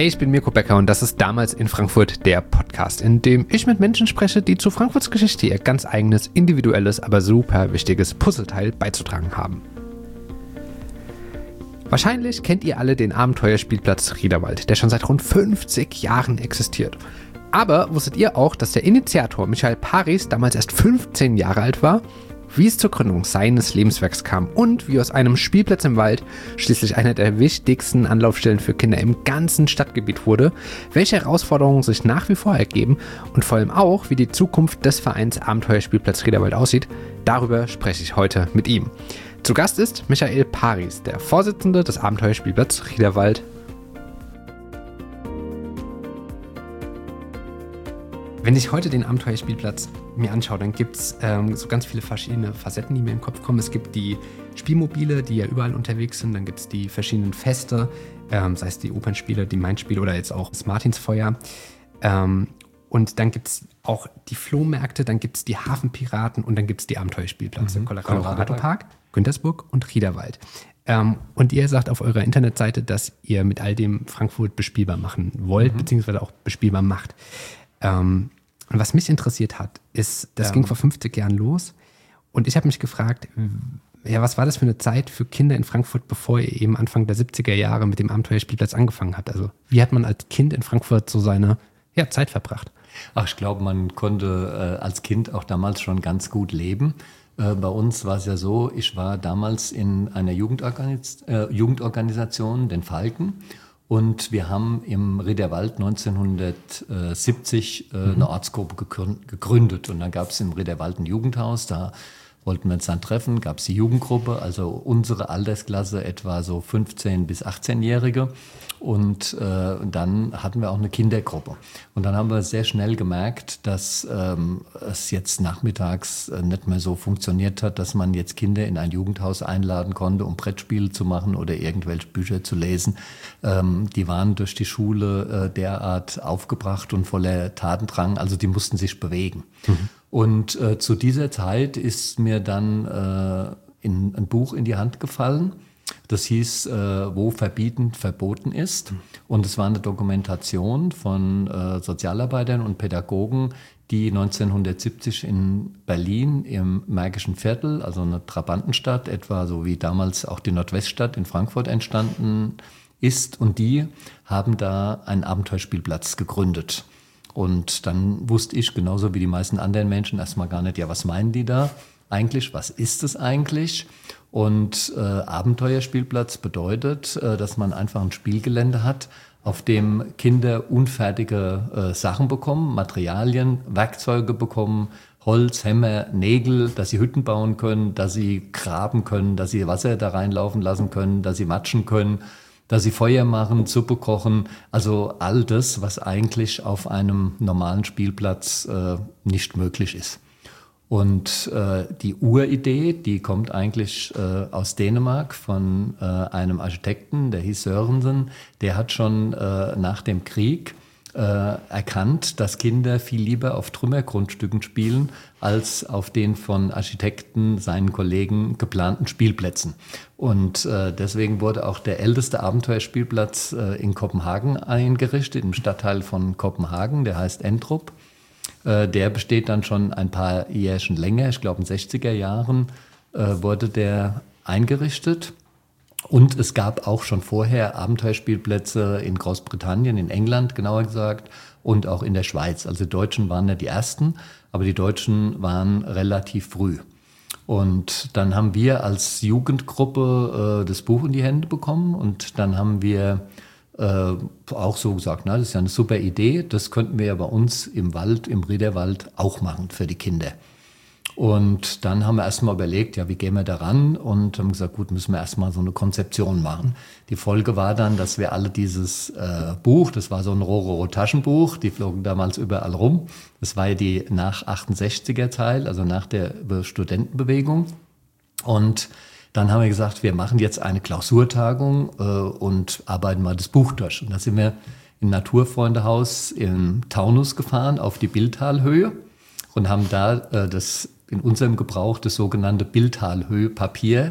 Hey, ich bin Mirko Becker und das ist Damals in Frankfurt, der Podcast, in dem ich mit Menschen spreche, die zu Frankfurts Geschichte ihr ganz eigenes, individuelles, aber super wichtiges Puzzleteil beizutragen haben. Wahrscheinlich kennt ihr alle den Abenteuerspielplatz Riederwald, der schon seit rund 50 Jahren existiert. Aber wusstet ihr auch, dass der Initiator Michael Paris damals erst 15 Jahre alt war? Wie es zur Gründung seines Lebenswerks kam und wie aus einem Spielplatz im Wald schließlich einer der wichtigsten Anlaufstellen für Kinder im ganzen Stadtgebiet wurde, welche Herausforderungen sich nach wie vor ergeben und vor allem auch, wie die Zukunft des Vereins Abenteuerspielplatz Riederwald aussieht, darüber spreche ich heute mit ihm. Zu Gast ist Michael Paris, der Vorsitzende des Abenteuerspielplatz Riederwald. Wenn ich heute den Abenteuerspielplatz mir anschaue, dann gibt es so ganz viele verschiedene Facetten, die mir in den Kopf kommen. Es gibt die Spielmobile, die ja überall unterwegs sind. Dann gibt es die verschiedenen Feste, sei es die Opernspiele, die Main-Spiele oder jetzt auch das Martinsfeuer. Und dann gibt es auch die Flohmärkte, dann gibt es die Hafenpiraten und dann gibt es die Abenteuerspielplätze. Colorado Park, Güntersburg und Riederwald. Und ihr sagt auf eurer Internetseite, dass ihr mit all dem Frankfurt bespielbar machen wollt, beziehungsweise auch bespielbar macht. Und was mich interessiert hat, ist, das ging vor 50 Jahren los und ich habe mich gefragt, ja, was war das für eine Zeit für Kinder in Frankfurt, bevor ihr eben Anfang der 70er Jahre mit dem Abenteuerspielplatz angefangen habt? Also wie hat man als Kind in Frankfurt so seine Zeit verbracht? Ach, ich glaube, man konnte als Kind auch damals schon ganz gut leben. Bei uns war es ja so, ich war damals in einer Jugendorganisation, den Falken. Und wir haben im Riederwald 1970 eine Ortsgruppe gegründet. Und dann gab es im Riederwald ein Jugendhaus, da wollten wir uns dann treffen, gab es die Jugendgruppe, also unsere Altersklasse etwa so 15- bis 18-Jährige. Und dann hatten wir auch eine Kindergruppe. Und dann haben wir sehr schnell gemerkt, dass es jetzt nachmittags nicht mehr so funktioniert hat, dass man jetzt Kinder in ein Jugendhaus einladen konnte, um Brettspiele zu machen oder irgendwelche Bücher zu lesen. Die waren durch die Schule derart aufgebracht und voller Tatendrang, also die mussten sich bewegen. Und zu dieser Zeit ist mir dann ein Buch in die Hand gefallen. Das hieß, wo Verbieten verboten ist. Und es war eine Dokumentation von Sozialarbeitern und Pädagogen, die 1970 in Berlin im Märkischen Viertel, also eine Trabantenstadt, etwa so wie damals auch die Nordweststadt in Frankfurt entstanden ist. Und die haben da einen Abenteuerspielplatz gegründet. Und dann wusste ich, genauso wie die meisten anderen Menschen, erstmal gar nicht, ja, was meinen die da eigentlich? Was ist es eigentlich? Und Abenteuerspielplatz bedeutet, dass man einfach ein Spielgelände hat, auf dem Kinder unfertige Sachen bekommen, Materialien, Werkzeuge bekommen, Holz, Hämmer, Nägel, dass sie Hütten bauen können, dass sie graben können, dass sie Wasser da reinlaufen lassen können, dass sie matschen können, dass sie Feuer machen, Suppe kochen, also all das, was eigentlich auf einem normalen Spielplatz nicht möglich ist. Und die Uridee, die kommt eigentlich aus Dänemark von einem Architekten, der hieß Sørensen. Der hat schon nach dem Krieg erkannt, dass Kinder viel lieber auf Trümmergrundstücken spielen, als auf den von Architekten, seinen Kollegen, geplanten Spielplätzen. Und deswegen wurde auch der älteste Abenteuerspielplatz in Kopenhagen eingerichtet, im Stadtteil von Kopenhagen, der heißt Entrup. Der besteht dann schon ein paar Jährchen länger, ich glaube in den 60er Jahren wurde der eingerichtet. Und es gab auch schon vorher Abenteuerspielplätze in Großbritannien, in England genauer gesagt, und auch in der Schweiz. Also die Deutschen waren ja die ersten, aber die Deutschen waren relativ früh. Und dann haben wir als Jugendgruppe das Buch in die Hände bekommen und dann haben wir auch so gesagt, na, das ist ja eine super Idee, das könnten wir ja bei uns im Wald, im Riederwald auch machen für die Kinder. Und dann haben wir erstmal überlegt, ja, wie gehen wir da ran? Und haben gesagt, gut, müssen wir erstmal so eine Konzeption machen. Die Folge war dann, dass wir alle dieses Buch, das war so ein Rororo-Taschenbuch, die flogen damals überall rum. Das war ja die nach 68er Zeit, also nach der Studentenbewegung. Und dann haben wir gesagt, wir machen jetzt eine Klausurtagung und arbeiten mal das Buch durch. Und da sind wir im Naturfreundehaus im Taunus gefahren, auf die Bildtalhöhe und haben da das in unserem Gebrauch das sogenannte Bildtalhöhe-Papier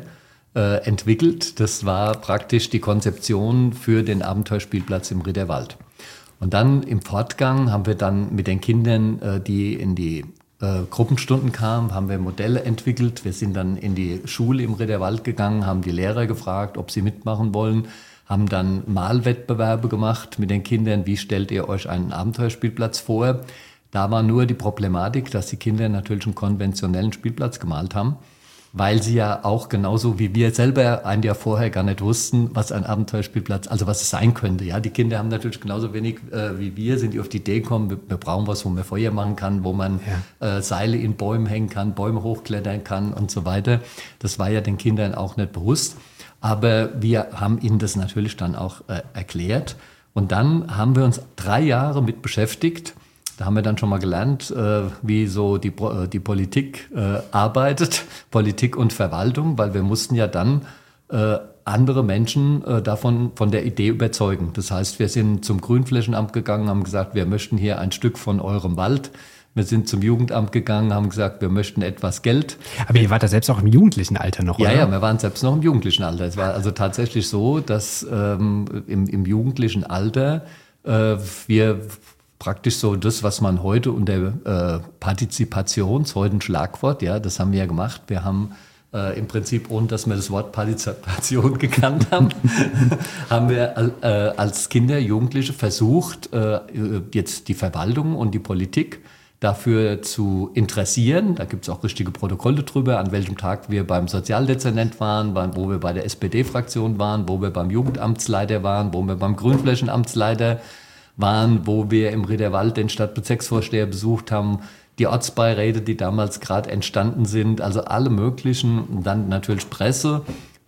entwickelt. Das war praktisch die Konzeption für den Abenteuerspielplatz im Riederwald. Und dann im Fortgang haben wir dann mit den Kindern, die in die Gruppenstunden kamen, haben wir Modelle entwickelt. Wir sind dann in die Schule im Riederwald gegangen, haben die Lehrer gefragt, ob sie mitmachen wollen, haben dann Malwettbewerbe gemacht mit den Kindern. Wie stellt ihr euch einen Abenteuerspielplatz vor? Da war nur die Problematik, dass die Kinder natürlich einen konventionellen Spielplatz gemalt haben, weil sie ja auch genauso wie wir selber ein Jahr vorher gar nicht wussten, was ein Abenteuerspielplatz, also was es sein könnte. Ja, die Kinder haben natürlich genauso wenig wie wir, sind die auf die Idee gekommen, wir brauchen was, wo man Feuer machen kann, wo man Seile in Bäumen hängen kann, Bäume hochklettern kann und so weiter. Das war ja den Kindern auch nicht bewusst. Aber wir haben ihnen das natürlich dann auch erklärt. Und dann haben wir uns 3 Jahre mit beschäftigt. Da haben wir dann schon mal gelernt, wie so die Politik arbeitet, Politik und Verwaltung, weil wir mussten ja dann andere Menschen von der Idee überzeugen. Das heißt, wir sind zum Grünflächenamt gegangen, haben gesagt, wir möchten hier ein Stück von eurem Wald. Wir sind zum Jugendamt gegangen, haben gesagt, wir möchten etwas Geld. Aber ihr wart da selbst auch im jugendlichen Alter noch, oder? Ja, wir waren selbst noch im jugendlichen Alter. Es war also tatsächlich so, dass im jugendlichen Alter wir praktisch so das, was man heute unter Partizipation, heute ein Schlagwort, ja, das haben wir ja gemacht. Wir haben im Prinzip, ohne dass wir das Wort Partizipation gekannt haben, haben wir als Kinder, Jugendliche versucht, jetzt die Verwaltung und die Politik dafür zu interessieren. Da gibt es auch richtige Protokolle drüber, an welchem Tag wir beim Sozialdezernent waren, wo wir bei der SPD-Fraktion waren, wo wir beim Jugendamtsleiter waren, wo wir beim Grünflächenamtsleiter waren, wo wir im Riederwald den Stadtbezirksvorsteher besucht haben, die Ortsbeiräte, die damals gerade entstanden sind, also alle möglichen, und dann natürlich Presse,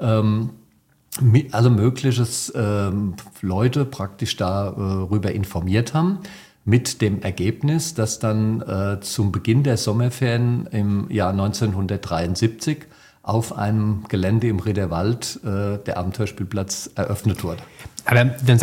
alle mögliches Leute praktisch darüber informiert haben, mit dem Ergebnis, dass dann zum Beginn der Sommerferien im Jahr 1973 auf einem Gelände im Riederwald der Abenteuerspielplatz eröffnet wurde. Aber dann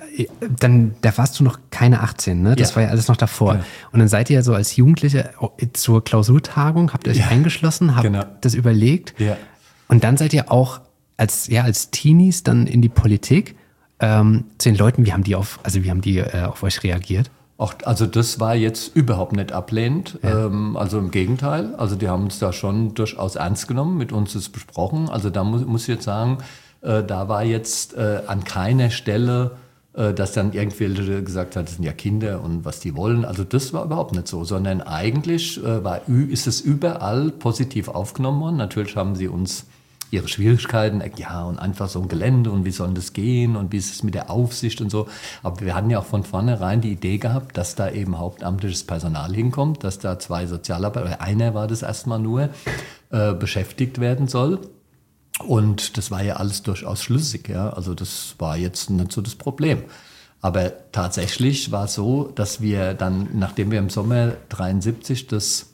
da warst du noch keine 18, ne? Das war ja alles noch davor. Ja. Und dann seid ihr so als Jugendliche zur Klausurtagung, habt ihr euch eingeschlossen, habt das überlegt. Ja. Und dann seid ihr auch als Teenies dann in die Politik. Zu den Leuten, wie haben die auf euch reagiert? Also das war jetzt überhaupt nicht ablehnend, also im Gegenteil. Also die haben uns da schon durchaus ernst genommen, mit uns das besprochen. Also da muss ich jetzt sagen, da war jetzt an keiner Stelle, dass dann irgendwelche gesagt hat, das sind ja Kinder und was die wollen. Also das war überhaupt nicht so, sondern eigentlich ist es überall positiv aufgenommen worden. Natürlich haben sie uns ihre Schwierigkeiten, und einfach so ein Gelände und wie soll das gehen und wie ist es mit der Aufsicht und so. Aber wir hatten ja auch von vornherein die Idee gehabt, dass da eben hauptamtliches Personal hinkommt, dass da 2 Sozialarbeiter, oder einer war das erstmal nur, beschäftigt werden soll. Und das war ja alles durchaus schlüssig, ja. Also das war jetzt nicht so das Problem. Aber tatsächlich war es so, dass wir dann, nachdem wir im Sommer 73 das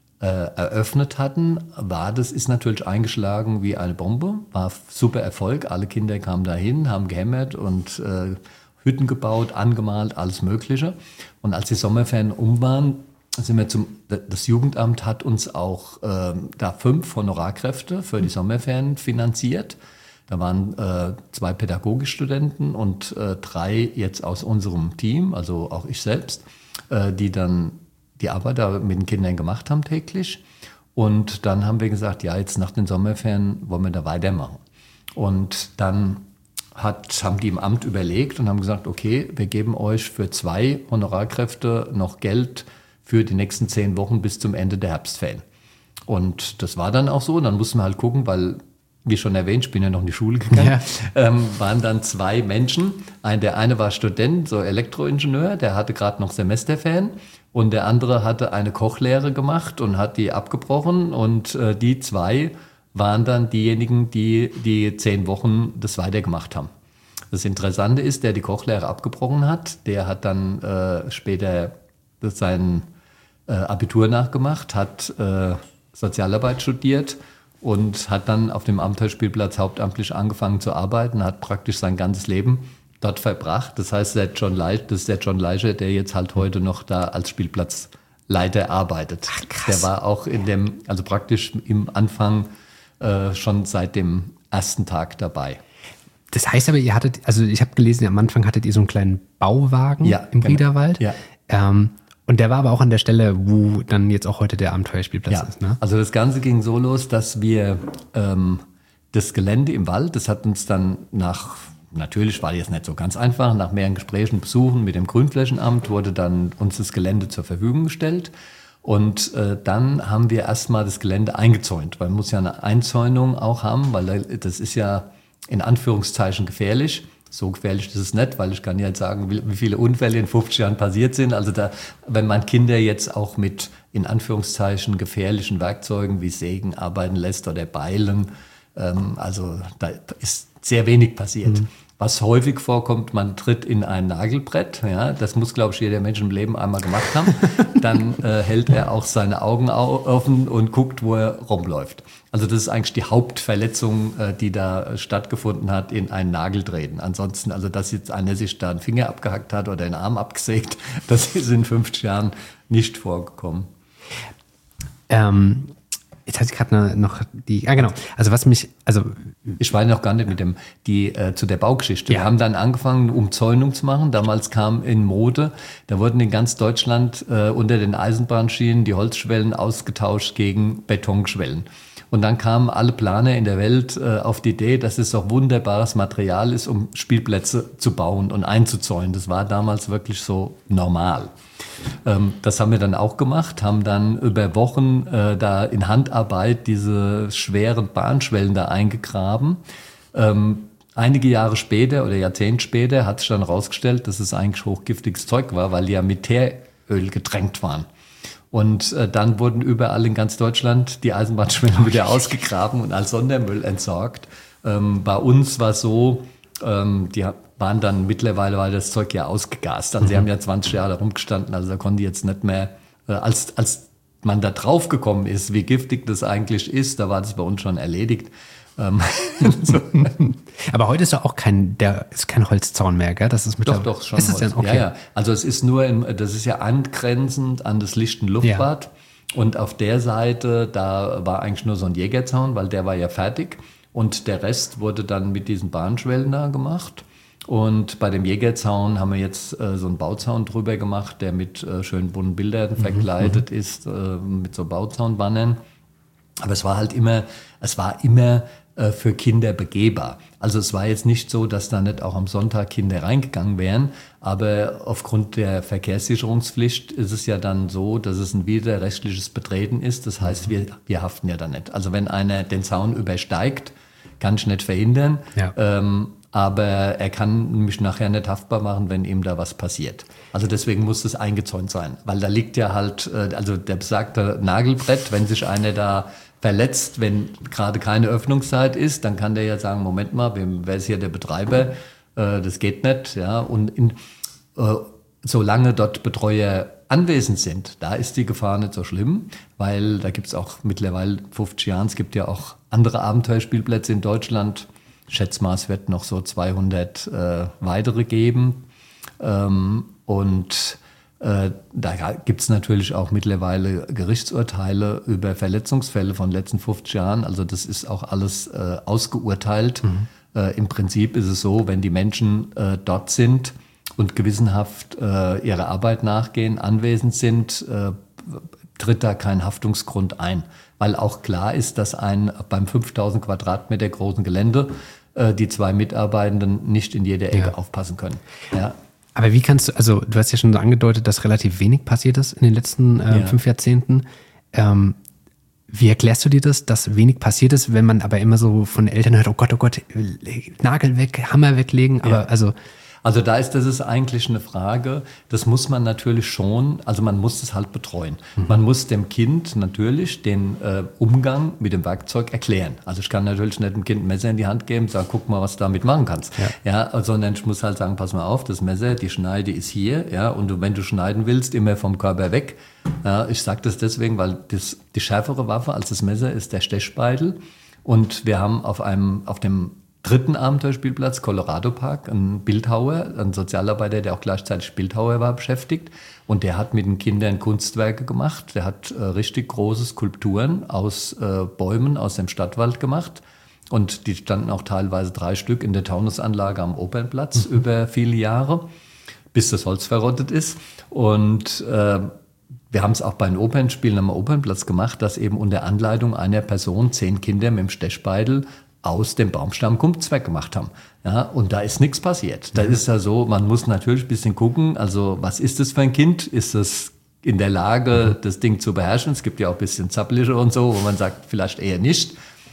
eröffnet hatten, ist natürlich eingeschlagen wie eine Bombe, war super Erfolg. Alle Kinder kamen dahin, haben gehämmert und Hütten gebaut, angemalt, alles Mögliche. Und als die Sommerferien waren, sind wir das Jugendamt hat uns auch da 5 Honorarkräfte für die Sommerferien finanziert. Da waren 2 Pädagogikstudenten und 3 jetzt aus unserem Team, also auch ich selbst, die dann die Arbeit da mit den Kindern gemacht haben täglich. Und dann haben wir gesagt, ja, jetzt nach den Sommerferien wollen wir da weitermachen. Und dann haben die im Amt überlegt und haben gesagt, okay, wir geben euch für 2 Honorarkräfte noch Geld für die nächsten 10 Wochen bis zum Ende der Herbstferien. Und das war dann auch so. Dann mussten wir halt gucken, weil, wie schon erwähnt, ich bin ja noch in die Schule gegangen, waren dann 2 Menschen. Der eine war Student, so Elektroingenieur, der hatte gerade noch Semesterferien. Und der andere hatte eine Kochlehre gemacht und hat die abgebrochen. Und die 2 waren dann diejenigen, die 10 Wochen das weitergemacht haben. Das Interessante ist, der die Kochlehre abgebrochen hat, der hat dann später sein Abitur nachgemacht, hat Sozialarbeit studiert und hat dann auf dem Abenteuerspielplatz hauptamtlich angefangen zu arbeiten, hat praktisch sein ganzes Leben dort verbracht. Das heißt, das ist der John Leicher, der jetzt halt heute noch da als Spielplatzleiter arbeitet. Ach, krass. Der war auch praktisch im Anfang schon seit dem ersten Tag dabei. Das heißt aber, ihr hattet, also ich habe gelesen, am Anfang hattet ihr so einen kleinen Bauwagen im Riederwald. Ja. Und der war aber auch an der Stelle, wo dann jetzt auch heute der Abenteuerspielplatz ist. Ne? Also das Ganze ging so los, dass wir das Gelände im Wald, das hat uns dann natürlich war jetzt nicht so ganz einfach, nach mehreren Gesprächen, Besuchen mit dem Grünflächenamt wurde dann uns das Gelände zur Verfügung gestellt. Und dann haben wir erstmal das Gelände eingezäunt, weil man muss ja eine Einzäunung auch haben, weil das ist ja in Anführungszeichen gefährlich. So gefährlich ist es nicht, weil ich kann ja jetzt sagen, wie viele Unfälle in 50 Jahren passiert sind. Also wenn man Kinder jetzt auch mit in Anführungszeichen gefährlichen Werkzeugen wie Sägen arbeiten lässt oder Beilen, also da ist sehr wenig passiert. Was häufig vorkommt, man tritt in ein Nagelbrett, ja, das muss, glaube ich, jeder Mensch im Leben einmal gemacht haben. Dann hält er auch seine Augen offen und guckt, wo er rumläuft. Also das ist eigentlich die Hauptverletzung, die da stattgefunden hat, in ein Nageltreten. Ansonsten, also dass jetzt einer sich da einen Finger abgehackt hat oder einen Arm abgesägt, das ist in 50 Jahren nicht vorgekommen. Jetzt hatte ich gerade noch genau. Also ich war noch gar nicht mit zu der Baugeschichte. Wir haben dann angefangen, Umzäunung zu machen. Damals kam in Mode, da wurden in ganz Deutschland unter den Eisenbahnschienen die Holzschwellen ausgetauscht gegen Betonschwellen. Und dann kamen alle Planer in der Welt auf die Idee, dass es doch wunderbares Material ist, um Spielplätze zu bauen und einzuzäunen. Das war damals wirklich so normal. Das haben wir dann auch gemacht, haben dann über Wochen da in Handarbeit diese schweren Bahnschwellen da eingegraben. Einige Jahre später oder Jahrzehnte später hat sich dann herausgestellt, dass es eigentlich hochgiftiges Zeug war, weil die ja mit Teeröl getränkt waren. Und dann wurden überall in ganz Deutschland die Eisenbahnschwellen wieder ausgegraben und als Sondermüll entsorgt. Bei uns war es so, die waren dann mittlerweile, war das Zeug ja ausgegast. Also sie haben ja 20 Jahre rumgestanden, also da konnten die jetzt nicht mehr, als man da drauf gekommen ist, wie giftig das eigentlich ist, da war das bei uns schon erledigt. So. Aber heute ist ja auch kein Holzzaun mehr, gell? Das ist doch schon ist Holz. Es denn? Okay. Ja. Also es ist das ist ja angrenzend an das Lichtenluftbad. Ja. Und auf der Seite, da war eigentlich nur so ein Jägerzaun, weil der war ja fertig. Und der Rest wurde dann mit diesen Bahnschwellen da gemacht. Und bei dem Jägerzaun haben wir jetzt so einen Bauzaun drüber gemacht, der mit schönen bunten Bildern verkleidet ist, mit so Bauzaunbannern. Aber es war immer für Kinder begehbar. Also es war jetzt nicht so, dass da nicht auch am Sonntag Kinder reingegangen wären, aber aufgrund der Verkehrssicherungspflicht ist es ja dann so, dass es ein widerrechtliches Betreten ist. Das heißt, wir haften ja dann nicht. Also wenn einer den Zaun übersteigt, kann ich nicht verhindern, aber er kann mich nachher nicht haftbar machen, wenn ihm da was passiert. Also deswegen muss das eingezäunt sein, weil da liegt ja halt, also der besagte Nagelbrett, wenn sich einer da verletzt, wenn gerade keine Öffnungszeit ist, dann kann der ja sagen, Moment mal, wer ist hier der Betreiber? Das geht nicht. Ja? Und solange dort Betreuer anwesend sind, da ist die Gefahr nicht so schlimm, weil da gibt es auch mittlerweile 50 Jahren, es gibt ja auch andere Abenteuerspielplätze in Deutschland. Ich schätze mal, es wird noch so 200 weitere geben. Da gibt es natürlich auch mittlerweile Gerichtsurteile über Verletzungsfälle von den letzten 50 Jahren. Also das ist auch alles ausgeurteilt. Im Prinzip ist es so, wenn die Menschen dort sind und gewissenhaft ihrer Arbeit nachgehen, anwesend sind, tritt da kein Haftungsgrund ein. Weil auch klar ist, dass beim 5000 Quadratmeter großen Gelände die 2 Mitarbeitenden nicht in jeder Ecke aufpassen können. Ja. Aber wie kannst du, also du hast ja schon so angedeutet, dass relativ wenig passiert ist in den letzten 5 Jahrzehnten. Wie erklärst du dir das, dass wenig passiert ist, wenn man aber immer so von den Eltern hört, oh Gott, Nagel weg, Hammer weglegen, aber Also das ist eigentlich eine Frage, das muss man natürlich schon, also man muss es halt betreuen. Man muss dem Kind natürlich den Umgang mit dem Werkzeug erklären. Also ich kann natürlich nicht dem Kind ein Messer in die Hand geben und sagen, guck mal, was du damit machen kannst. Sondern ich muss halt sagen, pass mal auf, das Messer, die Schneide ist hier, ja, und wenn du schneiden willst, immer vom Körper weg. Ja, ich sage das deswegen, weil die schärfere Waffe als das Messer ist der Stechspeitel. Und wir haben auf dem 3. Abenteuerspielplatz, Colorado Park, ein Bildhauer, ein Sozialarbeiter, der auch gleichzeitig Bildhauer war, beschäftigt. Und der hat mit den Kindern Kunstwerke gemacht. Der hat richtig große Skulpturen aus Bäumen aus dem Stadtwald gemacht. Und die standen auch teilweise 3 Stück in der Taunusanlage am Opernplatz über viele Jahre, bis das Holz verrottet ist. Und wir haben es auch bei den Opernspielen am Opernplatz gemacht, dass eben unter Anleitung einer Person 10 Kinder mit dem Stechbeidel aus dem Baumstamm Kunstwerk gemacht haben. Ja, und da ist nichts passiert. Da ist ja so, man muss natürlich ein bisschen gucken, also was ist das für ein Kind? Ist das in der Lage, das Ding zu beherrschen? Es gibt ja auch ein bisschen Zappelige und so, wo man sagt, vielleicht eher nicht.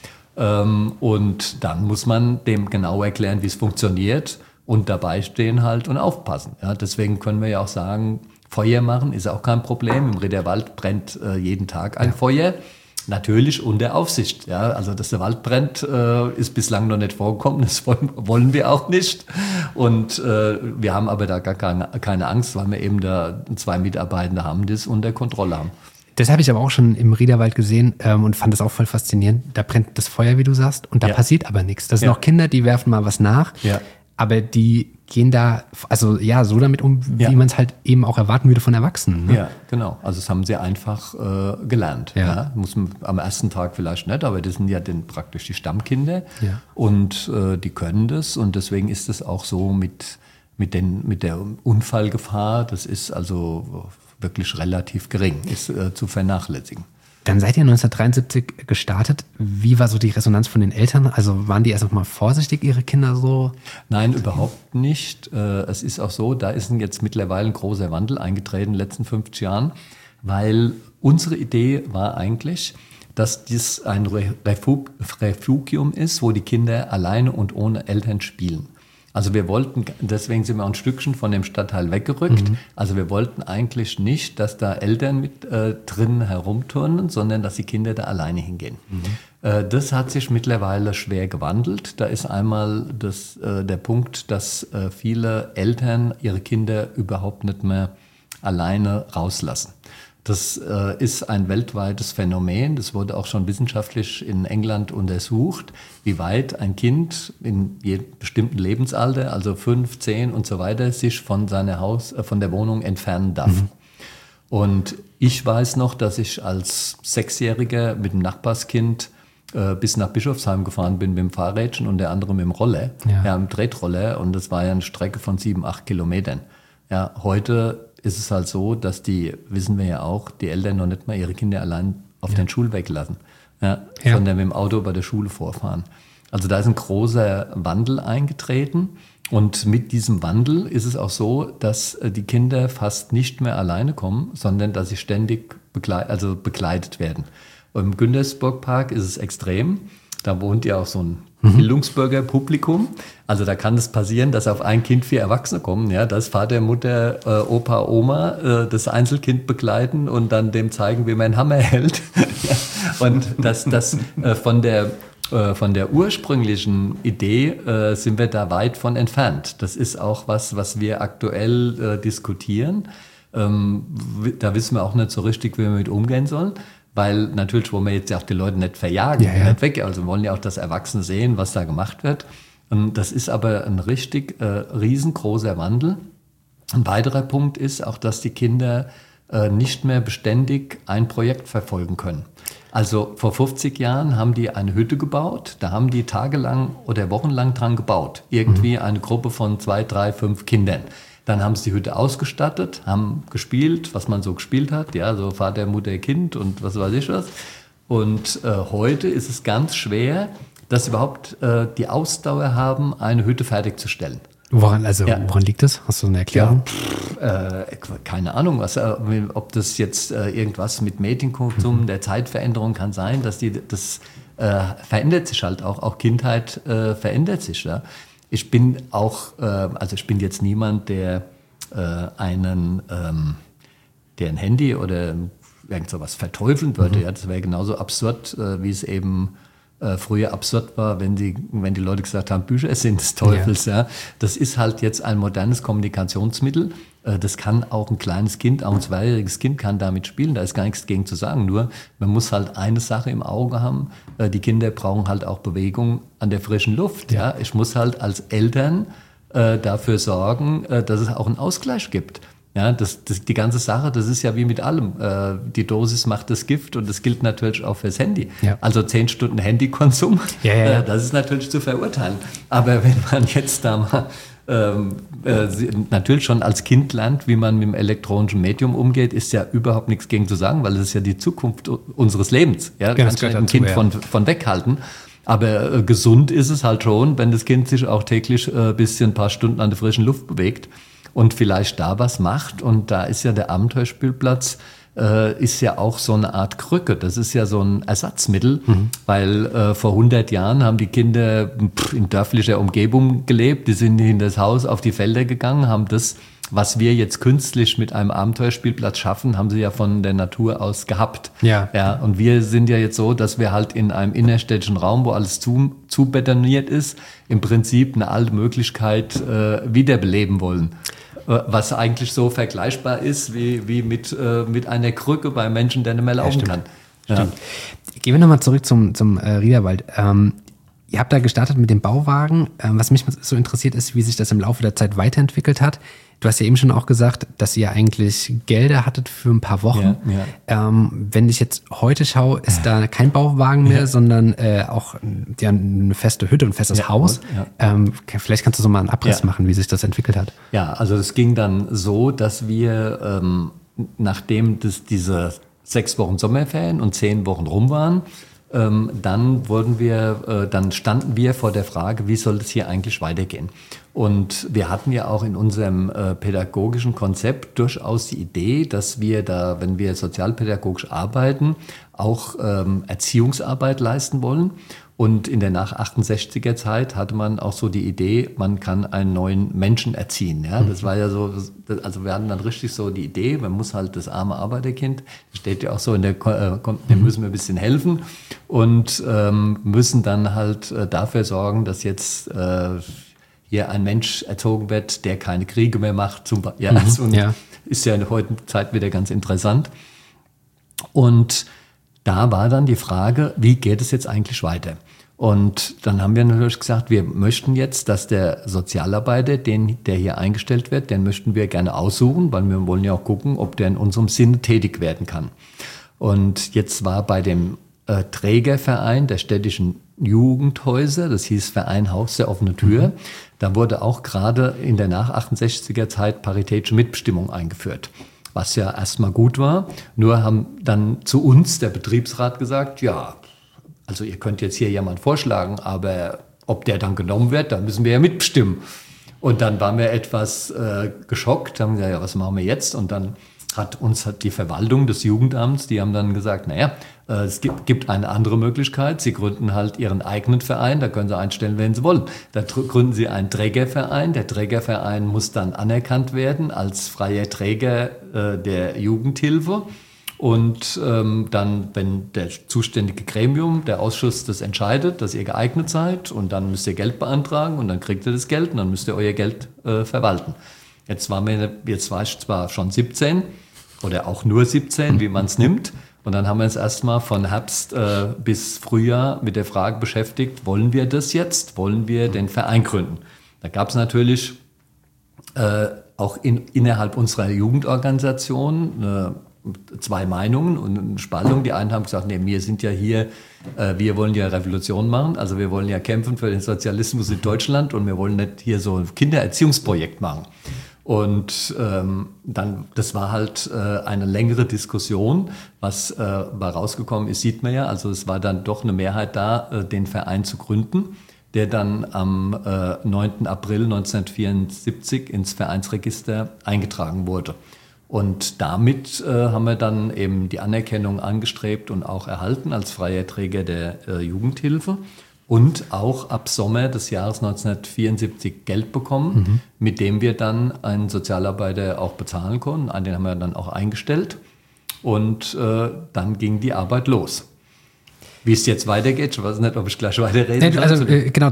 Und dann muss man dem genau erklären, wie es funktioniert und dabei stehen halt und aufpassen. Ja, deswegen können wir ja auch sagen, Feuer machen ist auch kein Problem. Im Riederwald brennt jeden Tag ein Feuer. Natürlich unter Aufsicht. Ja, also, dass der Wald brennt, ist bislang noch nicht vorgekommen. Das wollen wir auch nicht. Und wir haben aber da gar keine Angst, weil wir eben da 2 Mitarbeitende haben, die es unter Kontrolle haben. Das habe ich aber auch schon im Riederwald gesehen und fand das auch voll faszinierend. Da brennt das Feuer, wie du sagst, und da passiert aber nichts. Das sind noch Kinder, die werfen mal was nach. Ja. Aber die gehen da, also ja, so damit um, wie man es halt eben auch erwarten würde von Erwachsenen. Ne? Ja, genau. Also das haben sie einfach gelernt. Ja. Muss man am ersten Tag vielleicht nicht, aber das sind ja dann praktisch die Stammkinder und die können das. Und deswegen ist es auch so mit der Unfallgefahr, das ist also wirklich relativ gering, ist zu vernachlässigen. Dann seid ihr 1973 gestartet. Wie war so die Resonanz von den Eltern? Also waren die erst noch mal vorsichtig, ihre Kinder so? Nein, überhaupt nicht. Es ist auch so, da ist jetzt mittlerweile ein großer Wandel eingetreten in den letzten 50 Jahren, weil unsere Idee war eigentlich, dass dies ein Refugium ist, wo die Kinder alleine und ohne Eltern spielen. Also wir wollten, deswegen sind wir auch ein Stückchen von dem Stadtteil weggerückt. Also wir wollten eigentlich nicht, dass da Eltern mit drin herumturnen, sondern dass die Kinder da alleine hingehen. Das hat sich mittlerweile schwer gewandelt. Da ist einmal der Punkt, dass viele Eltern ihre Kinder überhaupt nicht mehr alleine rauslassen. Das ist ein weltweites Phänomen. Das wurde auch schon wissenschaftlich in England untersucht, wie weit ein Kind in jedem bestimmten Lebensalter, also 5, 10 und so weiter, sich von von der Wohnung entfernen darf. Und ich weiß noch, dass ich als 6-Jähriger mit dem Nachbarskind bis nach Bischofsheim gefahren bin mit dem Fahrrädchen und der andere mit dem Roller, im Tretroller. Und das war ja eine Strecke von 7, 8 Kilometern. Ja, heute ist es halt so, dass wissen wir ja auch, die Eltern noch nicht mal ihre Kinder allein auf den Schulweg lassen, sondern mit dem Auto bei der Schule vorfahren. Also da ist ein großer Wandel eingetreten und mit diesem Wandel ist es auch so, dass die Kinder fast nicht mehr alleine kommen, sondern dass sie ständig begleitet werden. Und im Güntersburg-Park ist es extrem. Da wohnt ja auch so ein Bildungsbürgerpublikum. Also da kann es passieren, dass auf ein Kind 4 Erwachsene kommen, ja, dass Vater, Mutter, Opa, Oma das Einzelkind begleiten und dann dem zeigen, wie man einen Hammer hält. Und das von der ursprünglichen Idee sind wir da weit von entfernt. Das ist auch was wir aktuell diskutieren. Da wissen wir auch nicht so richtig, wie wir mit umgehen sollen. Weil natürlich wollen wir jetzt ja auch die Leute nicht verjagen, nicht weg. Also wir wollen ja auch, dass Erwachsene sehen, was da gemacht wird. Und das ist aber ein richtig riesengroßer Wandel. Ein weiterer Punkt ist auch, dass die Kinder nicht mehr beständig ein Projekt verfolgen können. Also vor 50 Jahren haben die eine Hütte gebaut, da haben die tagelang oder wochenlang dran gebaut. Irgendwie eine Gruppe von 2, 3, 5 Kindern. Dann haben sie die Hütte ausgestattet, haben gespielt, was man so gespielt hat, ja, so Vater, Mutter, Kind und was weiß ich was. Und heute ist es ganz schwer, dass sie überhaupt die Ausdauer haben, eine Hütte fertigzustellen. Woran liegt das? Hast du eine Erklärung? Keine Ahnung, ob das jetzt irgendwas mit Medienkonsum, der Zeitveränderung kann sein, dass das verändert sich halt auch Kindheit verändert sich, ja. Ich bin ich bin jetzt niemand, der ein Handy oder irgend sowas verteufeln würde. Ja, das wäre genauso absurd, wie es eben früher absurd war, wenn die Leute gesagt haben, Bücher sind des Teufels. Ja. Das ist halt jetzt ein modernes Kommunikationsmittel. Das kann auch ein kleines Kind, auch ein 2-jähriges Kind kann damit spielen. Da ist gar nichts gegen zu sagen. Nur man muss halt eine Sache im Auge haben. Die Kinder brauchen halt auch Bewegung an der frischen Luft. Ja. Ich muss halt als Eltern dafür sorgen, dass es auch einen Ausgleich gibt. Ja, die ganze Sache, das ist ja wie mit allem. Die Dosis macht das Gift und das gilt natürlich auch fürs Handy. Ja. Also 10 Stunden Handykonsum, das ist natürlich zu verurteilen. Aber wenn man jetzt da mal natürlich schon als Kind lernt, wie man mit dem elektronischen Medium umgeht, ist ja überhaupt nichts gegen zu sagen, weil es ist ja die Zukunft unseres Lebens. Ja, das kannst du ein Kind von weghalten. Aber gesund ist es halt schon, wenn das Kind sich auch täglich ein paar Stunden an der frischen Luft bewegt und vielleicht da was macht. Und da ist ja der Abenteuerspielplatz ist ja auch so eine Art Krücke. Das ist ja so ein Ersatzmittel, weil vor 100 Jahren haben die Kinder in dörflicher Umgebung gelebt. Die sind in das Haus auf die Felder gegangen, haben das, was wir jetzt künstlich mit einem Abenteuerspielplatz schaffen, haben sie ja von der Natur aus gehabt. Ja. Und wir sind ja jetzt so, dass wir halt in einem innerstädtischen Raum, wo alles zu betoniert ist, im Prinzip eine alte Möglichkeit wiederbeleben wollen. Was eigentlich so vergleichbar ist wie mit einer Krücke bei Menschen, der nicht mehr laufen kann. Ja. Gehen wir nochmal zurück zum Riederwald. Ihr habt da gestartet mit dem Bauwagen. Was mich so interessiert ist, wie sich das im Laufe der Zeit weiterentwickelt hat. Du hast ja eben schon auch gesagt, dass ihr eigentlich Gelder hattet für ein paar Wochen. Ja. Wenn ich jetzt heute schaue, ist da kein Bauwagen mehr, sondern auch eine feste Hütte, ein festes Haus. Ja. Vielleicht kannst du so mal einen Abriss machen, wie sich das entwickelt hat. Ja, also es ging dann so, dass wir, nachdem diese 6 Wochen Sommerferien und 10 Wochen rum waren, dann standen wir vor der Frage, wie soll es hier eigentlich weitergehen? Und wir hatten ja auch in unserem pädagogischen Konzept durchaus die Idee, dass wir da, wenn wir sozialpädagogisch arbeiten, auch Erziehungsarbeit leisten wollen. Und in der Nach-68er Zeit hatte man auch so die Idee, man kann einen neuen Menschen erziehen. Ja? Das war ja so, also wir hatten dann richtig so die Idee, man muss halt das arme Arbeiterkind, das steht ja auch so in dem müssen wir ein bisschen helfen und müssen dann halt dafür sorgen, dass jetzt hier ein Mensch erzogen wird, der keine Kriege mehr macht. Ist ja in der heutigen Zeit wieder ganz interessant. Und da war dann die Frage, wie geht es jetzt eigentlich weiter? Und dann haben wir natürlich gesagt, wir möchten jetzt, dass der Sozialarbeiter, der hier eingestellt wird, den möchten wir gerne aussuchen, weil wir wollen ja auch gucken, ob der in unserem Sinne tätig werden kann. Und jetzt war bei dem Trägerverein der städtischen Jugendhäuser, das hieß Verein Haus der offenen Tür, da wurde auch gerade in der Nach-68er Zeit paritätische Mitbestimmung eingeführt. Was ja erstmal gut war. Nur haben dann zu uns der Betriebsrat gesagt, ja, also ihr könnt jetzt hier jemanden vorschlagen, aber ob der dann genommen wird, da müssen wir ja mitbestimmen. Und dann waren wir etwas geschockt, haben gesagt, ja, was machen wir jetzt? Und dann hat die Verwaltung des Jugendamts, die haben dann gesagt, naja, es gibt eine andere Möglichkeit. Sie gründen halt Ihren eigenen Verein, da können Sie einstellen, wen Sie wollen. Da gründen Sie einen Trägerverein. Der Trägerverein muss dann anerkannt werden als freier Träger der Jugendhilfe. Und dann, wenn der zuständige Gremium, der Ausschuss, das entscheidet, dass ihr geeignet seid, und dann müsst ihr Geld beantragen und dann kriegt ihr das Geld und dann müsst ihr euer Geld verwalten. Jetzt war ich zwar schon 17 oder auch nur 17, wie man es nimmt. Und dann haben wir uns erstmal von Herbst bis Frühjahr mit der Frage beschäftigt, wollen wir das jetzt? Wollen wir den Verein gründen? Da gab es natürlich auch innerhalb unserer Jugendorganisation 2 Meinungen und eine Spaltung. Die einen haben gesagt, nee, wir sind ja hier, wir wollen ja Revolution machen, also wir wollen ja kämpfen für den Sozialismus in Deutschland und wir wollen nicht hier so ein Kindererziehungsprojekt machen. Und dann, das war halt eine längere Diskussion, was bei rausgekommen ist, sieht man ja. Also es war dann doch eine Mehrheit da, den Verein zu gründen, der dann am 9. April 1974 ins Vereinsregister eingetragen wurde. Und damit haben wir dann eben die Anerkennung angestrebt und auch erhalten als freier Träger der Jugendhilfe. Und auch ab Sommer des Jahres 1974 Geld bekommen, mit dem wir dann einen Sozialarbeiter auch bezahlen konnten. Den haben wir dann auch eingestellt. Und dann ging die Arbeit los. Wie es jetzt weitergeht, ich weiß nicht, ob ich gleich weiterreden kann. Also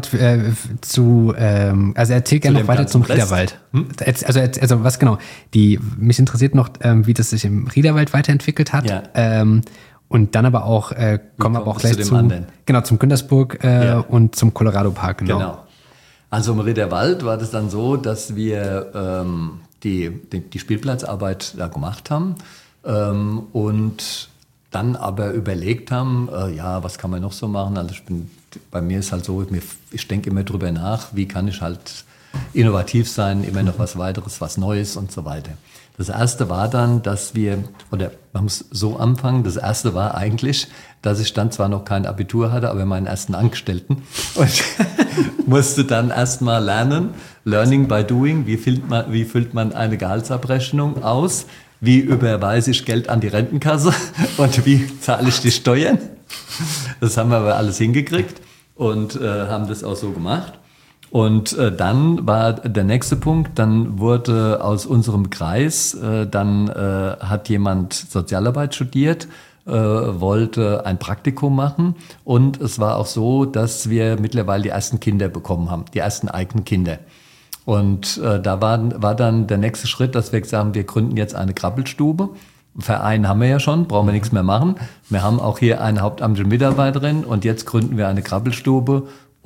erzähl gerne noch weiter zum Riederwald. Also was genau? Mich interessiert noch, wie das sich im Riederwald weiterentwickelt hat. Ja. Und dann aber auch, kommen wir aber auch gleich zum Güntersburg und zum Colorado Park. Genau. Also im Riederwald war das dann so, dass wir die Spielplatzarbeit da gemacht haben und dann aber überlegt haben, ja, was kann man noch so machen? Also bei mir ist halt so, ich denke immer drüber nach, wie kann ich halt innovativ sein, immer noch was weiteres, was Neues und so weiter. Das erste war dann, man muss so anfangen, das erste war eigentlich, dass ich dann zwar noch kein Abitur hatte, aber meinen ersten Angestellten und musste dann erstmal lernen, Learning by Doing, wie füllt man eine Gehaltsabrechnung aus, wie überweise ich Geld an die Rentenkasse und wie zahle ich die Steuern. Das haben wir aber alles hingekriegt und haben das auch so gemacht. Und dann war der nächste Punkt, dann wurde aus unserem Kreis, hat jemand Sozialarbeit studiert, wollte ein Praktikum machen und es war auch so, dass wir mittlerweile die ersten Kinder bekommen haben, die ersten eigenen Kinder. Und da war dann der nächste Schritt, dass wir gesagt haben, wir gründen jetzt eine Krabbelstube. Verein haben wir ja schon, brauchen wir nichts mehr machen. Wir haben auch hier eine hauptamtliche Mitarbeiterin und jetzt gründen wir eine Krabbelstube,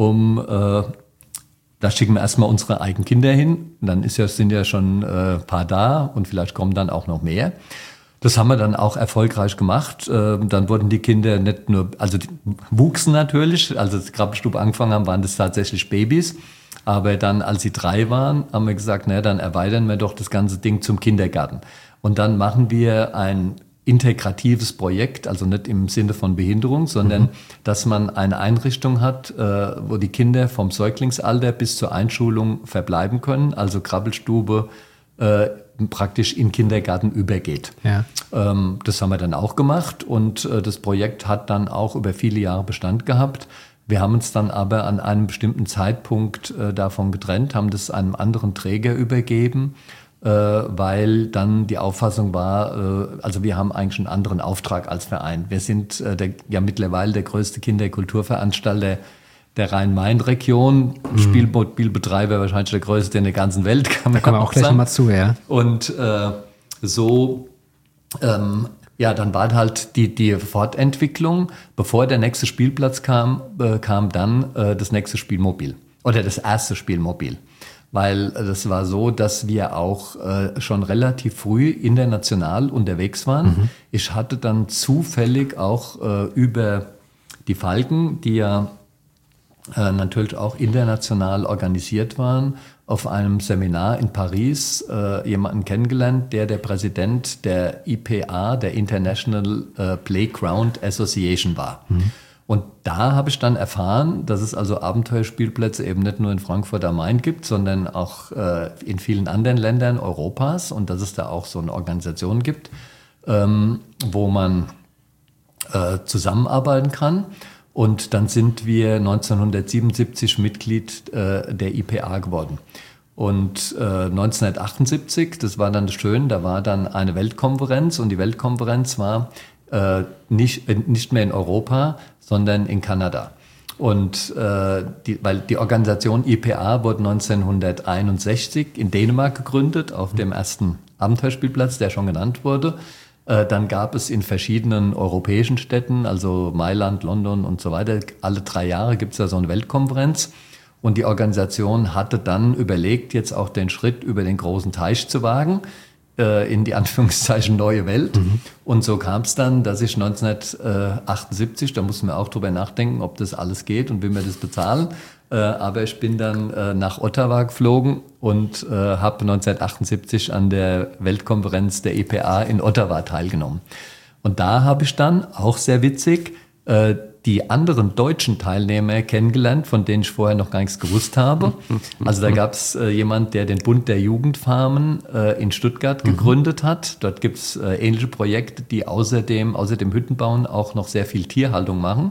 da schicken wir erstmal unsere eigenen Kinder hin. Dann sind ja schon ein paar da und vielleicht kommen dann auch noch mehr. Das haben wir dann auch erfolgreich gemacht. Dann wurden die Kinder nicht nur, also die wuchsen natürlich, als die Krabbelstube angefangen haben, waren das tatsächlich Babys. Aber dann, als sie 3 waren, haben wir gesagt, naja, dann erweitern wir doch das ganze Ding zum Kindergarten. Und dann machen wir ein integratives Projekt, also nicht im Sinne von Behinderung, sondern dass man eine Einrichtung hat, wo die Kinder vom Säuglingsalter bis zur Einschulung verbleiben können, also Krabbelstube praktisch in Kindergarten übergeht. Ja. Das haben wir dann auch gemacht und das Projekt hat dann auch über viele Jahre Bestand gehabt. Wir haben uns dann aber an einem bestimmten Zeitpunkt davon getrennt, haben das einem anderen Träger übergeben, weil dann die Auffassung war, also wir haben eigentlich einen anderen Auftrag als Verein. Wir sind mittlerweile der größte Kinderkulturveranstalter der Rhein-Main-Region, Spielbetreiber wahrscheinlich der größte in der ganzen Welt. Da kommen wir auch gleich nochmal zu, ja. Und dann war halt die Fortentwicklung. Bevor der nächste Spielplatz kam dann das nächste Spielmobil oder das erste Spielmobil. Weil das war so, dass wir auch schon relativ früh international unterwegs waren. Ich hatte dann zufällig auch über die Falken, die ja natürlich auch international organisiert waren, auf einem Seminar in Paris jemanden kennengelernt, der Präsident der IPA, der International Playground Association war. Und da habe ich dann erfahren, dass es also Abenteuerspielplätze eben nicht nur in Frankfurt am Main gibt, sondern auch in vielen anderen Ländern Europas und dass es da auch so eine Organisation gibt, wo man zusammenarbeiten kann. Und dann sind wir 1977 Mitglied der IPA geworden. Und 1978, das war dann das Schöne, da war dann eine Weltkonferenz und die Weltkonferenz war nicht mehr in Europa, sondern in Kanada. Und weil die Organisation IPA wurde 1961 in Dänemark gegründet, auf dem ersten Abenteuerspielplatz, der schon genannt wurde. Dann gab es in verschiedenen europäischen Städten, also Mailand, London und so weiter, alle 3 Jahre gibt es da so eine Weltkonferenz. Und die Organisation hatte dann überlegt, jetzt auch den Schritt über den großen Teich zu wagen, in die Anführungszeichen neue Welt. Und so kam es dann, dass ich 1978, da mussten wir auch drüber nachdenken, ob das alles geht und wie wir das bezahlen. Aber ich bin dann nach Ottawa geflogen und habe 1978 an der Weltkonferenz der IPA in Ottawa teilgenommen. Und da habe ich dann, auch sehr witzig, die anderen deutschen Teilnehmer kennengelernt, von denen ich vorher noch gar nichts gewusst habe. Also da gab es jemand, der den Bund der Jugendfarmen in Stuttgart gegründet hat. Dort gibt es ähnliche Projekte, die außer dem Hüttenbauen auch noch sehr viel Tierhaltung machen.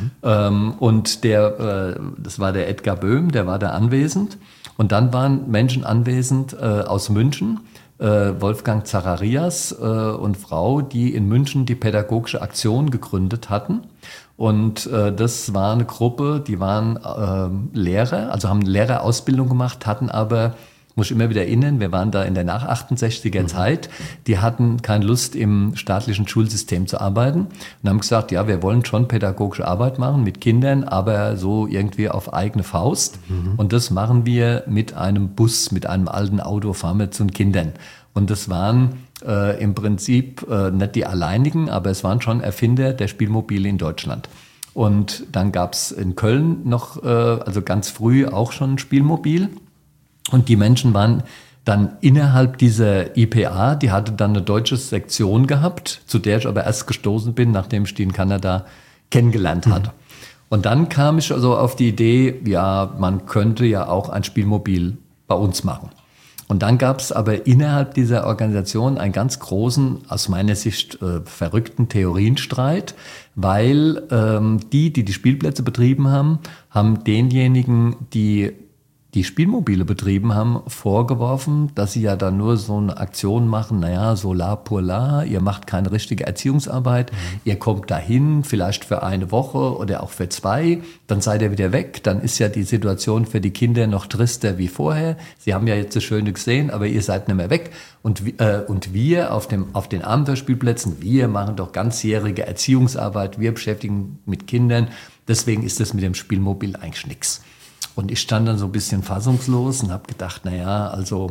Und das war der Edgar Böhm, der war da anwesend. Und dann waren Menschen anwesend aus München, Wolfgang Zacharias und Frau, die in München die Pädagogische Aktion gegründet hatten. Und das war eine Gruppe, die waren Lehrer, also haben Lehrerausbildung gemacht, hatten aber muss ich immer wieder erinnern, wir waren da in der nach-68er Zeit, die hatten keine Lust, im staatlichen Schulsystem zu arbeiten und haben gesagt, ja, wir wollen schon pädagogische Arbeit machen mit Kindern, aber so irgendwie auf eigene Faust. Und das machen wir mit einem Bus, mit einem alten Auto, fahren wir zu den Kindern. Und das waren im Prinzip nicht die alleinigen, aber es waren schon Erfinder der Spielmobile in Deutschland. Und dann gab es in Köln noch, also ganz früh auch schon ein Spielmobil. Und die Menschen waren dann innerhalb dieser IPA, die hatte dann eine deutsche Sektion gehabt, zu der ich aber erst gestoßen bin, nachdem ich die in Kanada kennengelernt hatte. Und dann kam ich also auf die Idee, ja, man könnte ja auch ein Spielmobil bei uns machen. Und dann gab es aber innerhalb dieser Organisation einen ganz großen, aus meiner Sicht verrückten Theorienstreit, weil die Spielplätze betrieben haben, haben denjenigen, die Spielmobile betrieben haben, vorgeworfen, dass sie ja dann nur so eine Aktion machen, naja, so la pour la, ihr macht keine richtige Erziehungsarbeit, ihr kommt dahin, vielleicht für eine Woche oder auch für 2, dann seid ihr wieder weg, dann ist ja die Situation für die Kinder noch trister wie vorher. Sie haben ja jetzt das Schöne gesehen, aber ihr seid nicht mehr weg. Und wir auf den Abenteuerspielplätzen, wir machen doch ganzjährige Erziehungsarbeit, wir beschäftigen mit Kindern, deswegen ist das mit dem Spielmobil eigentlich nichts. Und ich stand dann so ein bisschen fassungslos und habe gedacht, naja, also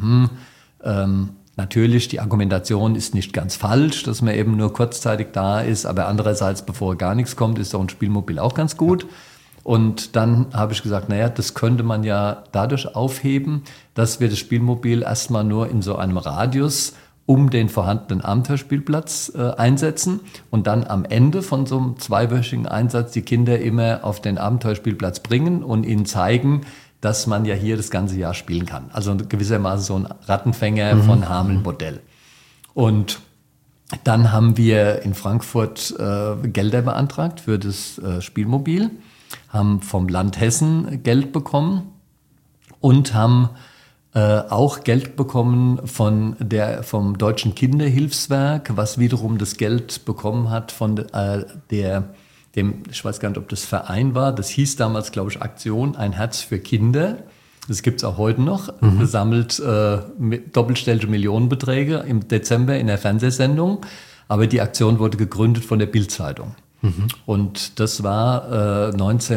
natürlich, die Argumentation ist nicht ganz falsch, dass man eben nur kurzzeitig da ist, aber andererseits, bevor gar nichts kommt, ist so ein Spielmobil auch ganz gut. Und dann habe ich gesagt, naja, das könnte man ja dadurch aufheben, dass wir das Spielmobil erstmal nur in so einem Radius um den vorhandenen Abenteuerspielplatz einsetzen und dann am Ende von so einem 2-wöchigen Einsatz die Kinder immer auf den Abenteuerspielplatz bringen und ihnen zeigen, dass man ja hier das ganze Jahr spielen kann. Also gewissermaßen so ein Rattenfänger von Hameln-Modell. Und dann haben wir in Frankfurt Gelder beantragt für das Spielmobil, haben vom Land Hessen Geld bekommen und haben auch Geld bekommen vom Deutschen Kinderhilfswerk, was wiederum das Geld bekommen hat von dem, ich weiß gar nicht, ob das Verein war, das hieß damals, glaube ich, Aktion Ein Herz für Kinder. Das gibt es auch heute noch, gesammelt doppelstellige Millionenbeträge im Dezember in der Fernsehsendung. Aber die Aktion wurde gegründet von der Bild-Zeitung. Und das war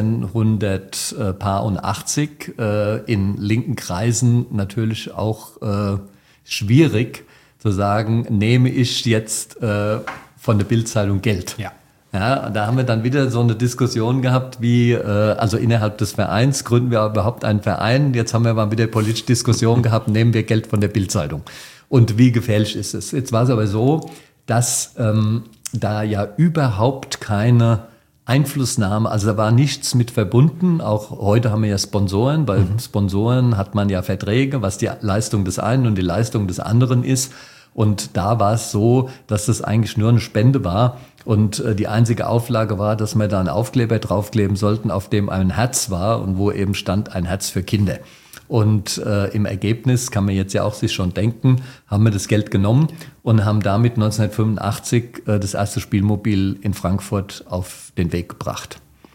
1980 in linken Kreisen natürlich auch schwierig zu sagen, nehme ich jetzt von der Bild-Zeitung Geld. Ja. Ja, da haben wir dann wieder so eine Diskussion gehabt, wie also innerhalb des Vereins gründen wir überhaupt einen Verein. Jetzt haben wir mal wieder politische Diskussion gehabt, nehmen wir Geld von der Bild-Zeitung. Und wie gefährlich ist es? Jetzt war es aber so, dass da ja überhaupt keine Einflussnahme, also da war nichts mit verbunden. Auch heute haben wir ja Sponsoren. Bei Sponsoren hat man ja Verträge, was die Leistung des einen und die Leistung des anderen ist. Und da war es so, dass das eigentlich nur eine Spende war. Und die einzige Auflage war, dass wir da einen Aufkleber draufkleben sollten, auf dem ein Herz war und wo eben stand, ein Herz für Kinder. Und im Ergebnis, kann man jetzt ja auch sich schon denken, haben wir das Geld genommen und haben damit 1985 das erste Spielmobil in Frankfurt auf den Weg gebracht.